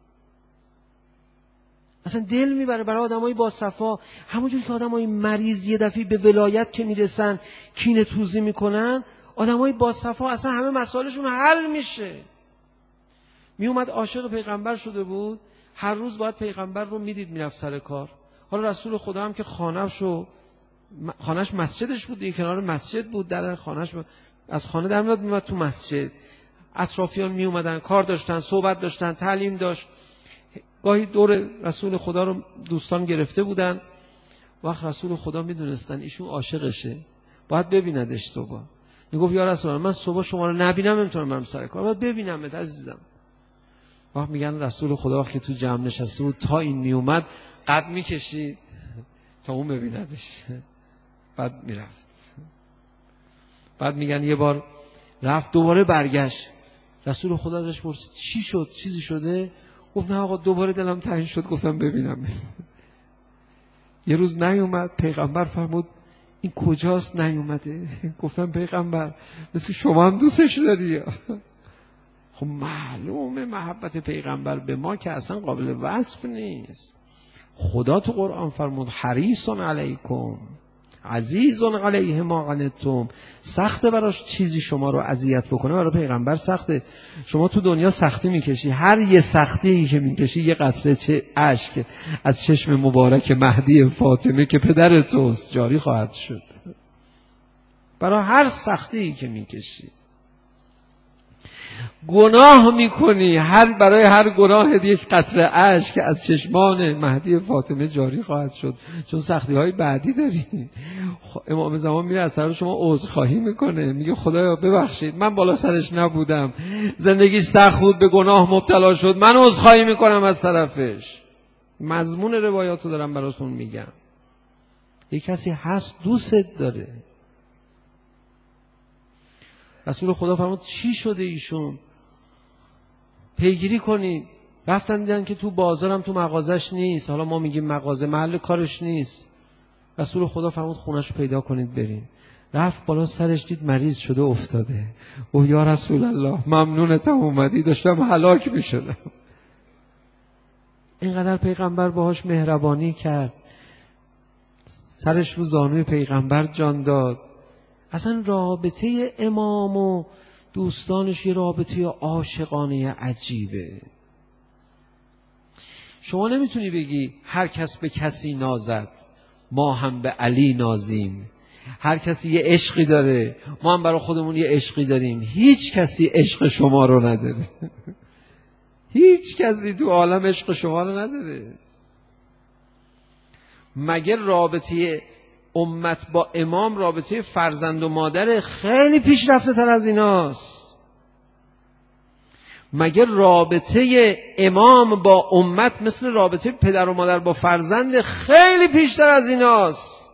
اصلا دل میبره برای آدمای با صفا. همونجوری که آدمای مریض یه دفعه به ولایت که میرسن کینه توزی میکنن، آدمای با صفا اصلا همه مسائلشون حل میشه. میومد عاشق پیغمبر شده بود، هر روز باید پیغمبر رو میدید میرفت سر کار. حالا رسول خدا هم که خانهش مسجدش بود، دیگه کنار مسجد بود، در خانهش از خانه در میاد تو مسجد. اطرافیان می اومدن، کار داشتن، صحبت داشتن، تعلیم داشت. گاهی دور رسول خدا رو دوستان گرفته بودن. وقت رسول خدا میدونستن ایشون عاشقشه، باید ببیندش صبح. میگفت یا رسول الله من صبح شما رو نبینم نمیتونم برم سر کار، باید ببینمت عزیزم. وقت میگن رسول خدا وقتی تو جمع نشسته بود تا این میومد قد میکشید تا اون ببیندش، بعد میرفت. بعد میگن یه بار رفت دوباره برگشت، رسول خدا ازش پرسید چی شد، چیزی شده؟ گفت نه آقا دوباره دلم تنگ شد گفتم ببینم. یه روز نیومد، پیغمبر فرمود این کجاست نیومده؟ گفتم پیغمبر مثل شما هم دوستش داری. خب معلومه محبت پیغمبر به ما که اصلا قابل وصف نیست. خدا تو قرآن فرمود حریص علیکم عزیز علیه ما عنتم. سخته براش چیزی شما رو اذیت بکنه، برای پیغمبر سخته. شما تو دنیا سختی میکشی، هر یه سختی که میکشی یه قطره اشک از چشم مبارک مهدی فاطمه که پدر توست جاری خواهد شد. برای هر سختی که میکشی گناه میکنی، برای هر گناه یک قطره اشک از چشمان مهدی فاطمه جاری خواهد شد، چون سختی های بعدی داری. امام زمان میره از طرف شما عذرخواهی میکنه، میگه خدایا ببخشید من بالا سرش نبودم، زندگیش سخت بود، به گناه مبتلا شد، من عذرخواهی میکنم از طرفش. مضمون روایاتو دارم براتون میگم. یک کسی هست دوست داره. رسول خدا فرمود چی شده ایشون؟ پیگیری کنید. رفتن دیدن که تو بازارم تو مغازش نیست. حالا ما میگیم مغازه، محل کارش نیست. رسول خدا فرمود خونه‌شو پیدا کنید برین. رفت بالا سرش دید مریض شده افتاده. او یا رسول الله ممنونتم اومدی، داشتم هلاک میشدم. اینقدر پیغمبر باهاش مهربانی کرد، سرش رو زانوی پیغمبر جان داد. اصلا رابطه امام و دوستانش یه رابطه عاشقانه عجیبه. شما نمیتونی بگی هر کس به کسی نازد، ما هم به علی نازیم. هر کسی یه عشقی داره، ما هم برای خودمون یه عشقی داریم. هیچ کسی عشق شما رو نداره. هیچ کسی تو عالم عشق شما رو نداره. مگر رابطه امت با امام رابطه فرزند و مادر خیلی پیشرفته تر از ایناست؟ مگر رابطه امام با امت مثل رابطه پدر و مادر با فرزند خیلی پیشتر از ایناست؟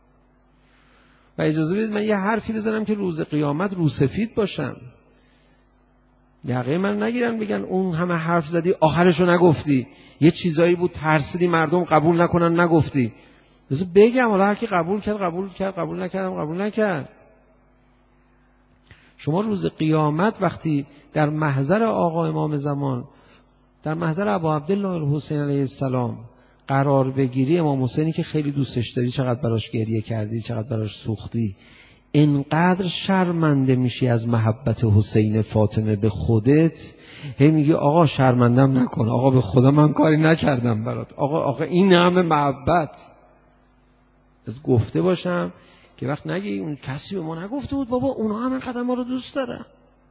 و اجازه بدید من یه حرفی بزنم که روز قیامت روسفید باشم. یقه من نگیرن بگن اون همه حرف زدی آخرشو نگفتی، یه چیزایی بود ترسیدی مردم قبول نکنن نگفتی. بذار بگم، حالا هر کی قبول کرد قبول کرد، قبول نکردم قبول نکرد. شما روز قیامت وقتی در محضر آقا امام زمان، در محضر ابا عبدالله الحسین علیه السلام قرار بگیری، امام حسینی که خیلی دوستش داری، چقدر براش گریه کردی، چقدر براش سوختی، اینقدر شرمنده میشی از محبت حسین فاطمه به خودت، هی میگی آقا شرمندم نکن، آقا به خدا من کاری نکردم برات، آقا این همه محبت. از گفته باشم که وقت نگی اون کسی به ما نگفته بود بابا اونا هم اینقدر ما رو دوست دارن.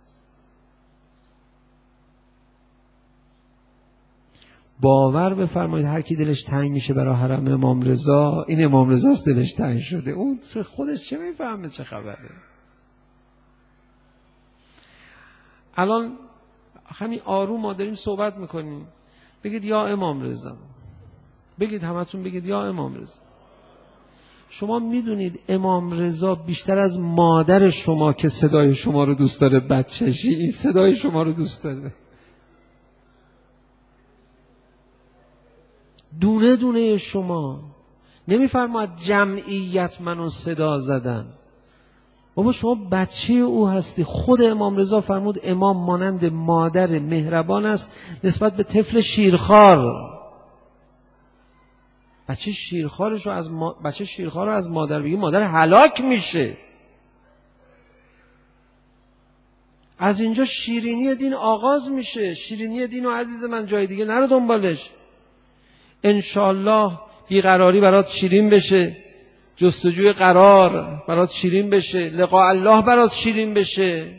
باور بفرمایید هر کی دلش تنگ میشه برای حرم امام رضا، این امام رضاست دلش تنگ شده، اون خودش چه میفهمه چه خبره. الان همین آروم ما داریم صحبت میکنیم، بگید یا امام رضا، بگید همتون بگید یا امام رضا. شما میدونید امام رضا بیشتر از مادر شما که صدای شما رو دوست داره بچه‌شی این صدای شما رو دوست داره. دونه دونه شما نمیفرماید جمعیت منو صدا زدن. بابا شما بچه او هستی. خود امام رضا فرمود امام مانند مادر مهربان است نسبت به طفل شیرخوار. بچه شیرخوار رو از مادر بگی مادر هلاک میشه. از اینجا شیرینی دین آغاز میشه. شیرینی دین و عزیز من جای دیگه نرو دنبالش. انشالله بیقراری برات شیرین بشه، جستجوی قرار برات شیرین بشه، لقاء الله برات شیرین بشه.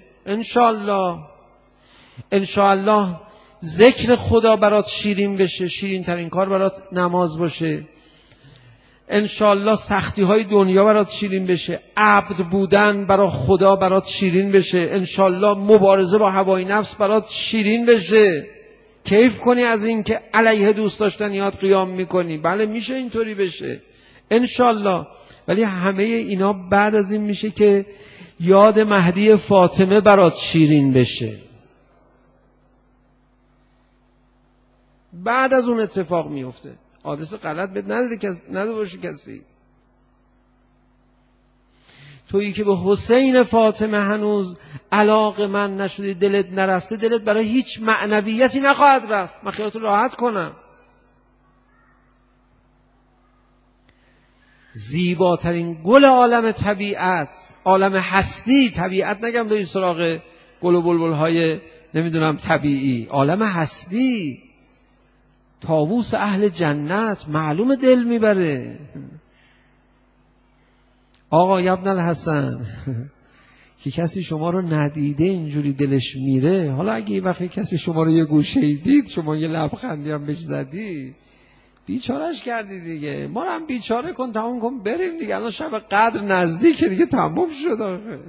انشالله ذکر خدا برات شیرین بشه، شیرین ترین کار برات نماز باشه. انشالله سختی های دنیا برات شیرین بشه، عبد بودن برای خدا برات شیرین بشه. انشالله مبارزه با هوای نفس برات شیرین بشه، کیف کنی از این که علیه دوست داشتنیات قیام میکنی. بله میشه اینطوری بشه انشالله. ولی همه اینا بعد از این میشه که یاد مهدی فاطمه برات شیرین بشه. بعد از اون اتفاق میفته. حادثه غلط بهت نده باشه کسی. تویی که به حسین فاطمه هنوز علاقه من نشدی، دلت نرفته، دلت برای هیچ معنویتی نخواهد رفت. من خیالتو راحت کنم. زیباترین گل عالم طبیعت، عالم هستی، طبیعت نگم بری سراغ گل و بلبل های نمیدونم طبیعی، عالم هستی، طاووس اهل جنت معلوم دل میبره. آقا ابن الحسن که کسی شما رو ندیده اینجوری دلش میره. حالا اگه یه وقتی کسی شما رو یه گوشه دید، شما یه لبخندی هم بهش زدی، بیچارهش کردی دیگه. ما رو هم بیچاره کن، تموم کن بریم دیگه. الان شب قدر نزدیکه دیگه، تموم شد آخه.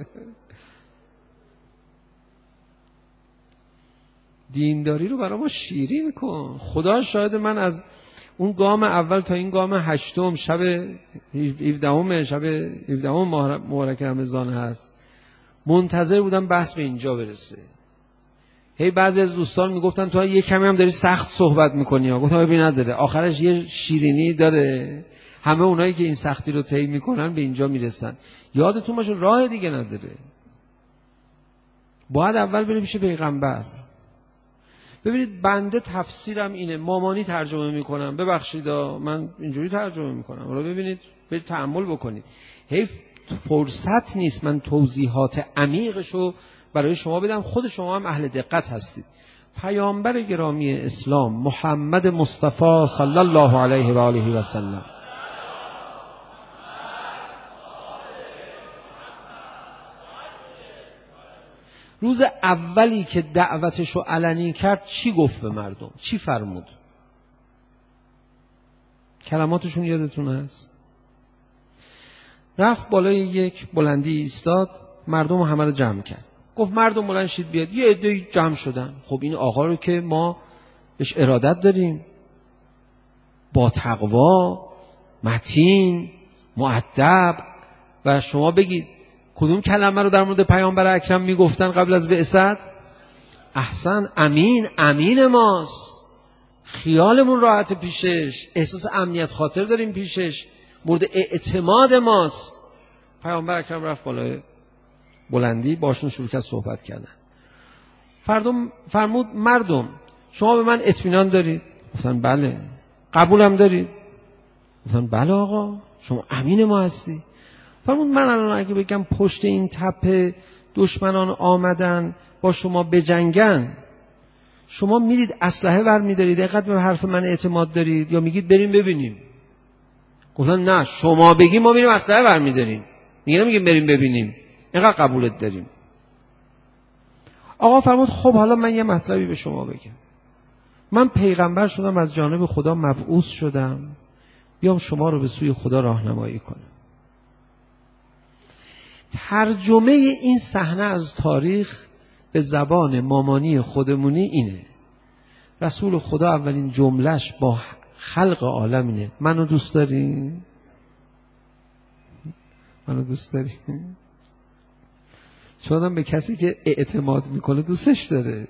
دینداری رو برای ما شیرین کن. خدا شاهد، من از اون گام اول تا این گام 8 شب 17 ماه مبارک رمضان هست منتظر بودم بحث به اینجا برسه. هی بعضی از دوستان میگفتن تو یه کمی هم داری سخت صحبت میکنی ها. گفتم ببین نداره، آخرش یه شیرینی داره. همه اونایی که این سختی رو طی میکنن به اینجا میرسن. یادتون باشه راه دیگه نداره. باید اول بریم پیش پیغمبر. ببینید بنده تفسیرم اینه، مامانی ترجمه میکنم، ببخشید من اینجوری ترجمه میکنم. حالا ببینید، برید تأمل بکنید. هی فرصت نیست من توضیحات عمیقشو برای شما بدم. خود شما هم اهل دقت هستید. پیامبر گرامی اسلام محمد مصطفی صلی الله علیه و آله و سلم روز اولی که دعوتشو علنی کرد چی گفت به مردم؟ چی فرمود؟ کلماتشون یادتون هست؟ رفت بالای یک بلندی ایستاد، مردم همه رو جمع کرد. گفت مردم بلند شید بیاد. یه عده جمع شدن. خب این آقا رو که ما بهش ارادت داریم، با تقوا، متین، مؤدب، و شما بگید کدوم کلمه رو در مورد پیامبر اکرم میگفتن قبل از بعثت؟ احسن، امین، امین ماست، خیالمون راحت پیشش، احساس امنیت خاطر داریم پیشش، مورد اعتماد ماست. پیامبر اکرم رفت بالای بلندی، باشون شروع کرد صحبت کردن. فرمود مردم شما به من اطمینان دارید؟ گفتن بله. قبولم دارید؟ گفتن بله آقا، شما امین ما هستی. فرمود من الان اگه بگم پشت این تپه دشمنان آمدن با شما بجنگن، شما میرید اسلحه ور میدارید، اینقدر به حرف من اعتماد دارید، یا میگید بریم ببینیم؟ گفتن نه، شما بگی ما میریم اسلحه ور میداریم، دیگه نمیگیم بریم ببینیم، اینقدر قبولت داریم. آقا فرمود خب حالا من یه مطلبی به شما بگم. من پیغمبر شدم، از جانب خدا مبعوث شدم بیام شما رو به سوی خدا راهنمایی کنم. ترجمه این صحنه از تاریخ به زبان مامانی خودمونی اینه: رسول خدا اولین جملهش با خلق عالم اینه: منو دوست داری؟ منو دوست داری؟ چون آدم به کسی که اعتماد میکنه دوستش داره،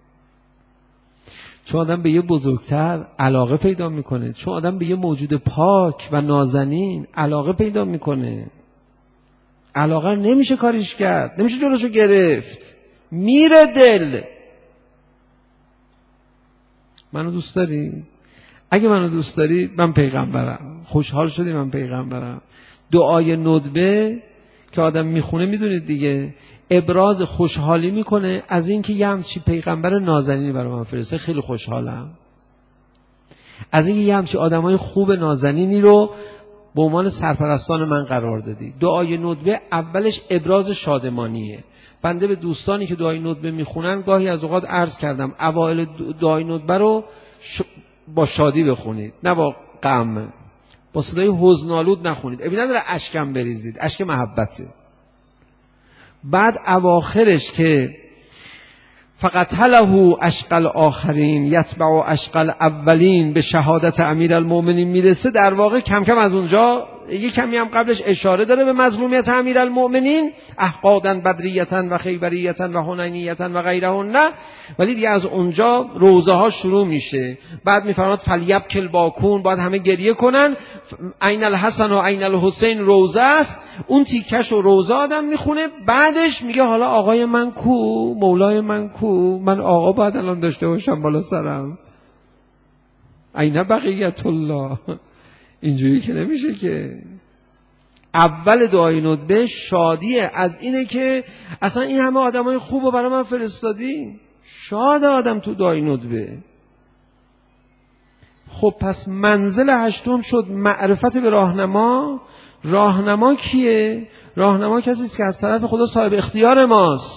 چون آدم به یه بزرگتر علاقه پیدا میکنه، چون آدم به یه موجود پاک و نازنین علاقه پیدا میکنه. علاقه نمیشه کاریش کرد، نمیشه جلوشو گرفت، میره دل. منو دوست داری؟ اگه منو دوست داری من پیغمبرم. خوشحال شدی من پیغمبرم. دعای ندبه که آدم میخونه میدونید دیگه، ابراز خوشحالی میکنه از اینکه یه همچی پیغمبر نازنینی برای من فرسته. خیلی خوشحالم از اینکه یه همچی آدمای خوب نازنینی رو به عنوان سرپرستان من قرار دادی. دعای ندبه اولش ابراز شادمانیه. بنده به دوستانی که دعای ندبه میخونن گاهی از اوقات عرض کردم اوایل دعای ندبه رو با شادی بخونید، نه با غم، با صدای حزن‌آلود نخونید. ابی نداره اشکم بریزید، اشک محبته. بعد اواخرش که فقتله اشقل آخرین یتبع اشقل اولین به شهادت امیرالمؤمنین میرسه. در واقع کم کم از اونجا یه کمی هم قبلش اشاره داره به مظلومیت امیرالمؤمنین، احقادن بدریتن و خیبریتن و حنینیتن و غیرهن، ولی دیگه از اونجا روزه ها شروع میشه. بعد میفرماد فلیبکل باکون، باید همه گریه کنن. عین الحسن و عین الحسین روزه است، اون تیکش و روزه آدم میخونه. بعدش میگه حالا آقای من کو، مولای من کو، من آقا باید الان داشته باشم بالا سرم، عین بقیت الله. اینجوری که نمیشه که. اول دعای ندبه شادیه از اینه که اصلا این همه آدمای خوبو برای من فرستادی. شاد آدم تو دعای ندبه. خب پس منزل هشتم شد معرفت به راهنما. راهنما کیه؟ راهنما کسی است که از طرف خدا صاحب اختیار ماست.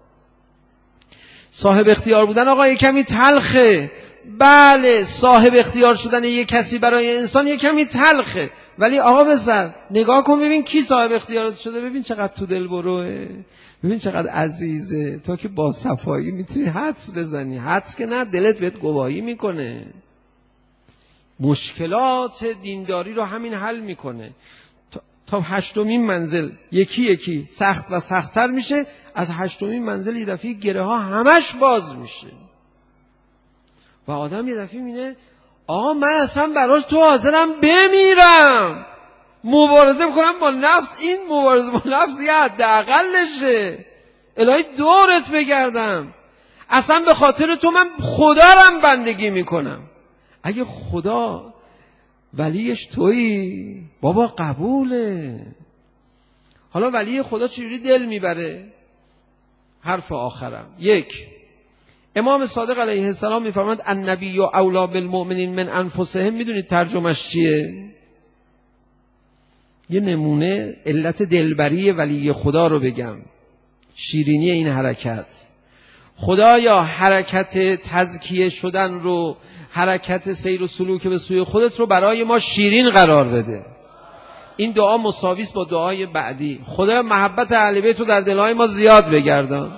صاحب اختیار بودن آقا یه کمی تلخه. بله، صاحب اختیار شدن یک کسی برای انسان یک کمی تلخه، ولی آقا بزن نگاه کن ببین کی صاحب اختیارات شده، ببین چقدر تو دل بروه، ببین چقدر عزیزه. تو که با صفایی میتونی حدس بزنی. حدس که نه، دلت بهت گواهی میکنه. مشکلات دینداری رو همین حل میکنه. تا هشتمین منزل یکی یکی سخت و سخت‌تر میشه. از هشتمین منزل یه دفعه گره ها همش باز میشه و آدم یه دفعه میینه آقا من اصلا براش تو حاضرم بمیرم، مبارزه بکنم با نفس. این مبارزه با نفس دیگه حداقلشه. الهی دورت بگردم، اصلا به خاطر تو من خدا رم بندگی میکنم. اگه خدا ولیش تویی بابا قبوله. حالا ولی خدا چجوری دل میبره؟ حرف آخرم. یک، امام صادق علیه السلام میفرماند النبی اولی بالمؤمنین من انفسهم. میدونید ترجمهش چیه؟ یه نمونه علت دلبری ولی خدا رو بگم، شیرینی این حرکت. خدایا حرکت تزکیه شدن رو، حرکت سیر و سلوک به سوی خودت رو برای ما شیرین قرار بده. این دعا مساویس با دعای بعدی. خدایا محبت اهل بیت رو در دلهای ما زیاد بگردان.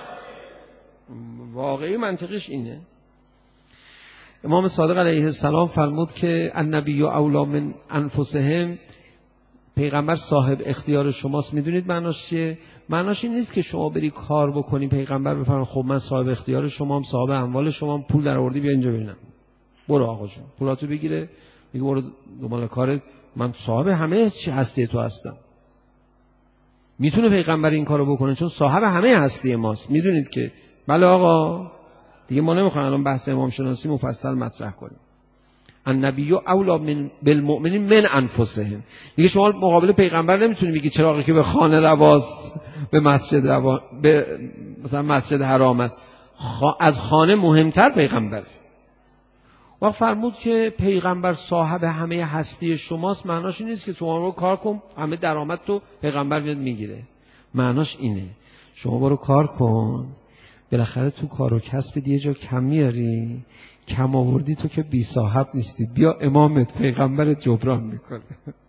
واقعی منطقش اینه. امام صادق علیه السلام فرمود که النبی اولی من انفسهم، پیغمبر صاحب اختیار شماست. میدونید معناش چیه؟ معناش این نیست که شما بری کار بکنی پیغمبر بفرماید خب من صاحب اختیار شمام، صاحب اموال شمام، پول در آوردی بیا اینجا ببینم، برو آقا جون پولاتو بگیره، میگه برو دنبال کارت، من صاحب همه چی هستی تو هستم. میتونه پیغمبر این کارو بکنه چون صاحب همه هستی ماست. میدونید که بله آقا دیگه ما نمیخوایم الان بحث امام شناسی مفصل مطرح کنیم. النبی اولی بالمؤمنین من انفسهم. دیگه شما مقابل پیغمبر نمیتونی بگی چراغی که به خانه رواست به مسجد روا، به مثلا مسجد حرام است، از خانه مهمتر پیغمبر. و فرمود که پیغمبر صاحب همه هستی شماست. معناش این نیست که شما رو کار کن همه درآمد تو پیغمبر میاد میگیره. معناش اینه شما برو کار کن، بالاخره تو کار و کسب یه جا کم میاری، کم آوردی تو که بی صاحب نیستی، بیا امامت پیغمبرت جبران میکنه.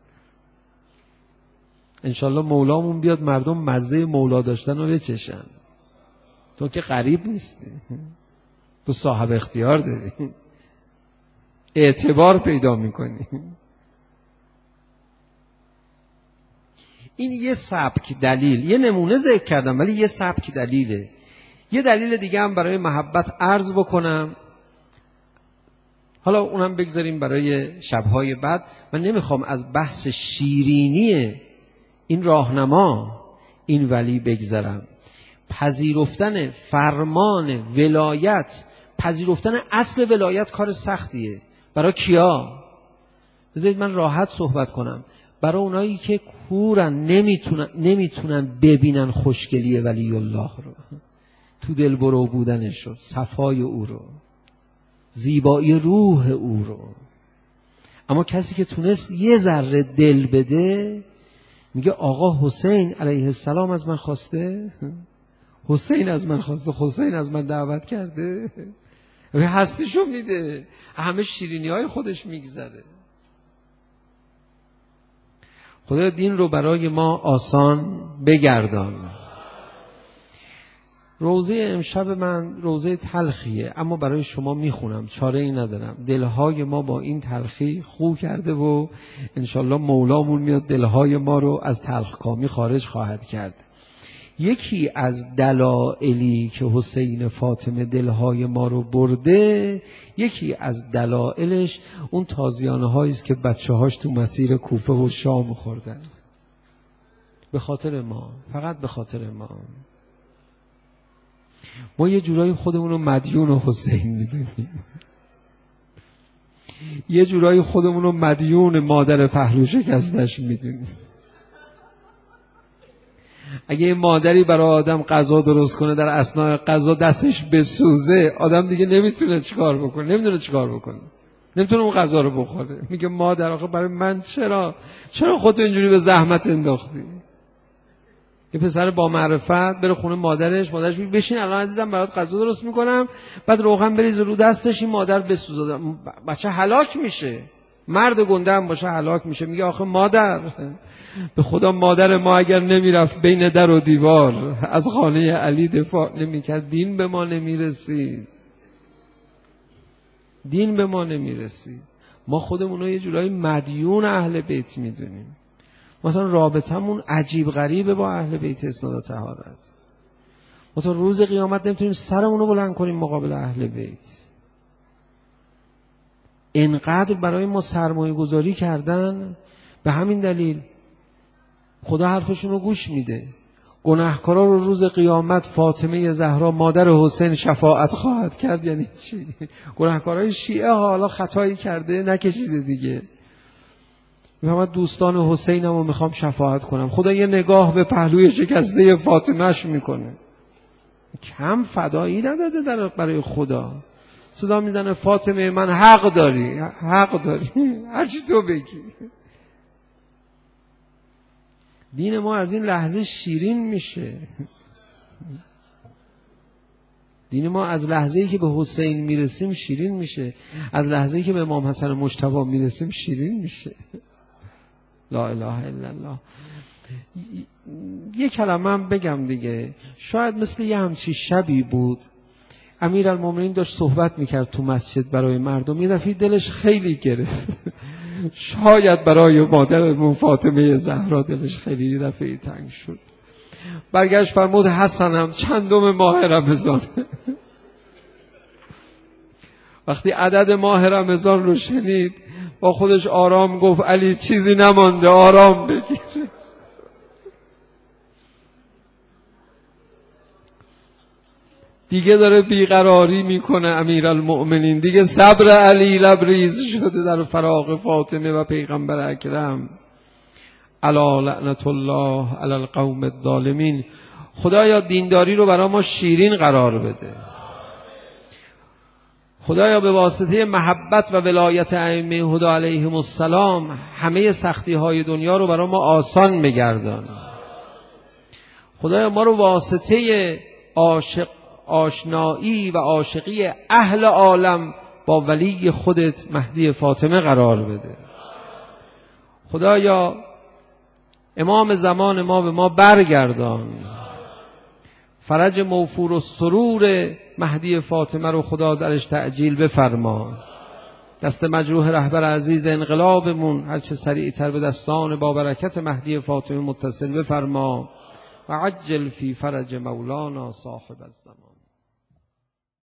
انشالله مولامون بیاد مردم مزه مولا داشتن رو بچشن. تو که غریب نیستی، تو صاحب اختیار داری، اعتبار پیدا میکنی. این یه سبک دلیل، یه نمونه ذکر کردم ولی یه سبک دلیله. یه دلیل دیگه هم برای محبت عرض بکنم، حالا اونم بگذاریم برای شبهای بعد. من نمیخوام از بحث شیرینی این راهنما این ولی بگذرم. پذیرفتن فرمان ولایت، پذیرفتن اصل ولایت کار سختیه. برای کیا؟ بذارید من راحت صحبت کنم. برای اونایی که کورن، نمیتونن ببینن خوشگلی ولی الله رو، تو دل برو بودنش رو، صفای او رو، زیبایی روح او رو. اما کسی که تونست یه ذره دل بده میگه آقا حسین علیه السلام از من خواسته، حسین از من خواسته، حسین از من دعوت کرده، هستیشو میده، همه شیرینی های خودش میگذره. خدا دین رو برای ما آسان بگردان. روزه امشب من روزه تلخیه، اما برای شما میخونم، چاره ای ندارم. دلهای ما با این تلخی خو کرده و انشالله مولامون میاد دلهای ما رو از تلخکامی خارج خواهد کرد. یکی از دلایلی که حسین فاطمه دلهای ما رو برده، یکی از دلایلش اون تازیانه هایی است که بچه‌هاش تو مسیر کوفه و شام خوردن. به خاطر ما، فقط به خاطر ما. ما یه جورایی خودمون رو مدیون حسین میدونیم، یه جورایی خودمون رو مدیون مادر پهلو شکستش میدونیم. اگه یه مادری برای آدم غذا درست کنه، در اثناء غذا دستش بسوزه، آدم دیگه نمیتونه چیکار بکنه، نمیدونه چیکار بکنه، نمیتونه اون غذا رو بخوره. میگه مادر آخه برای من چرا خودت اینجوری به زحمت انداختی؟ یه پسر با معرفت بره خونه مادرش میگه بشین الان عزیزم برات غذا درست میکنم، بعد روغن بریز رو دستش، این مادر بسوزه، بچه هلاک میشه. مرد گنده هم باشه هلاک میشه. میگه آخه مادر، به خدا مادر ما اگر نمیرفت بین در و دیوار از خانه علی دفاع نمیکرد، دین به ما نمیرسید، دین به ما نمیرسید. ما خودمون رو یه جورایی مدیون اهل بیت میدونیم. مثلا رابطمون عجیب غریبه با اهل بیت اسناد و طهارت. ما تا روز قیامت نمیتونیم سرمون رو بلند کنیم مقابل اهل بیت. اینقدر برای ما سرمایه گذاری کردن، به همین دلیل خدا حرفشون رو گوش میده. گناهکارا رو روز قیامت فاطمه زهرا مادر حسین شفاعت خواهد کرد. یعنی چی؟ گناهکارای شیعه حالا خطایی کرده نکشیده دیگه، میگم دوستان حسینم رو میخوام شفاعت کنم. خدا یه نگاه به پهلوی شکسته فاطمهش میکنه. کم فدایی نداده برای خدا. صدا میزنه فاطمه من حق داری هرچی تو بگی. دین ما از این لحظه شیرین میشه. دین ما از لحظه‌ای که به حسین میرسیم شیرین میشه، از لحظه‌ای که به امام حسن مجتبی میرسیم شیرین میشه. لا اله الا الله. یه کلمه هم بگم دیگه. شاید مثل یه همچی شبی بود امیرالمومنین داشت صحبت میکرد تو مسجد برای مردم، یه دفعه دلش خیلی گرفت. شاید برای مادر فاطمه زهرا دلش خیلی یه دفعه تنگ شد. برگشت فرمود حسنم چندم ماه رمضان. وقتی عدد ماه رمضان رو شنید با خودش آرام گفت علی چیزی نمانده، آرام بگیر. دیگه داره بیقراری میکنه امیرالمؤمنین، دیگه صبر علی لبریز شده در فراق فاطمه و پیغمبر اکرم. الا لعنت الله علی القوم الظالمین. خدایا دینداری رو برای ما شیرین قرار بده. خدایا به واسطه محبت و ولایت ائمه هدی علیهم السلام همه سختی های دنیا رو برای ما آسان بگردان. خدایا ما رو واسطه آشنایی و عاشقی اهل عالم با ولی خودت مهدی فاطمه قرار بده. خدایا امام زمان ما به ما برگردان. فرج موفور و سرور مهدی فاطمه رو خدا درش تعجیل بفرما. دست مجروح رهبر عزیز انقلابمون هرچه سریعتر به دستان با برکت مهدی فاطمی متصل بفرما و عجل فی فرج مولانا صاحب الزمان.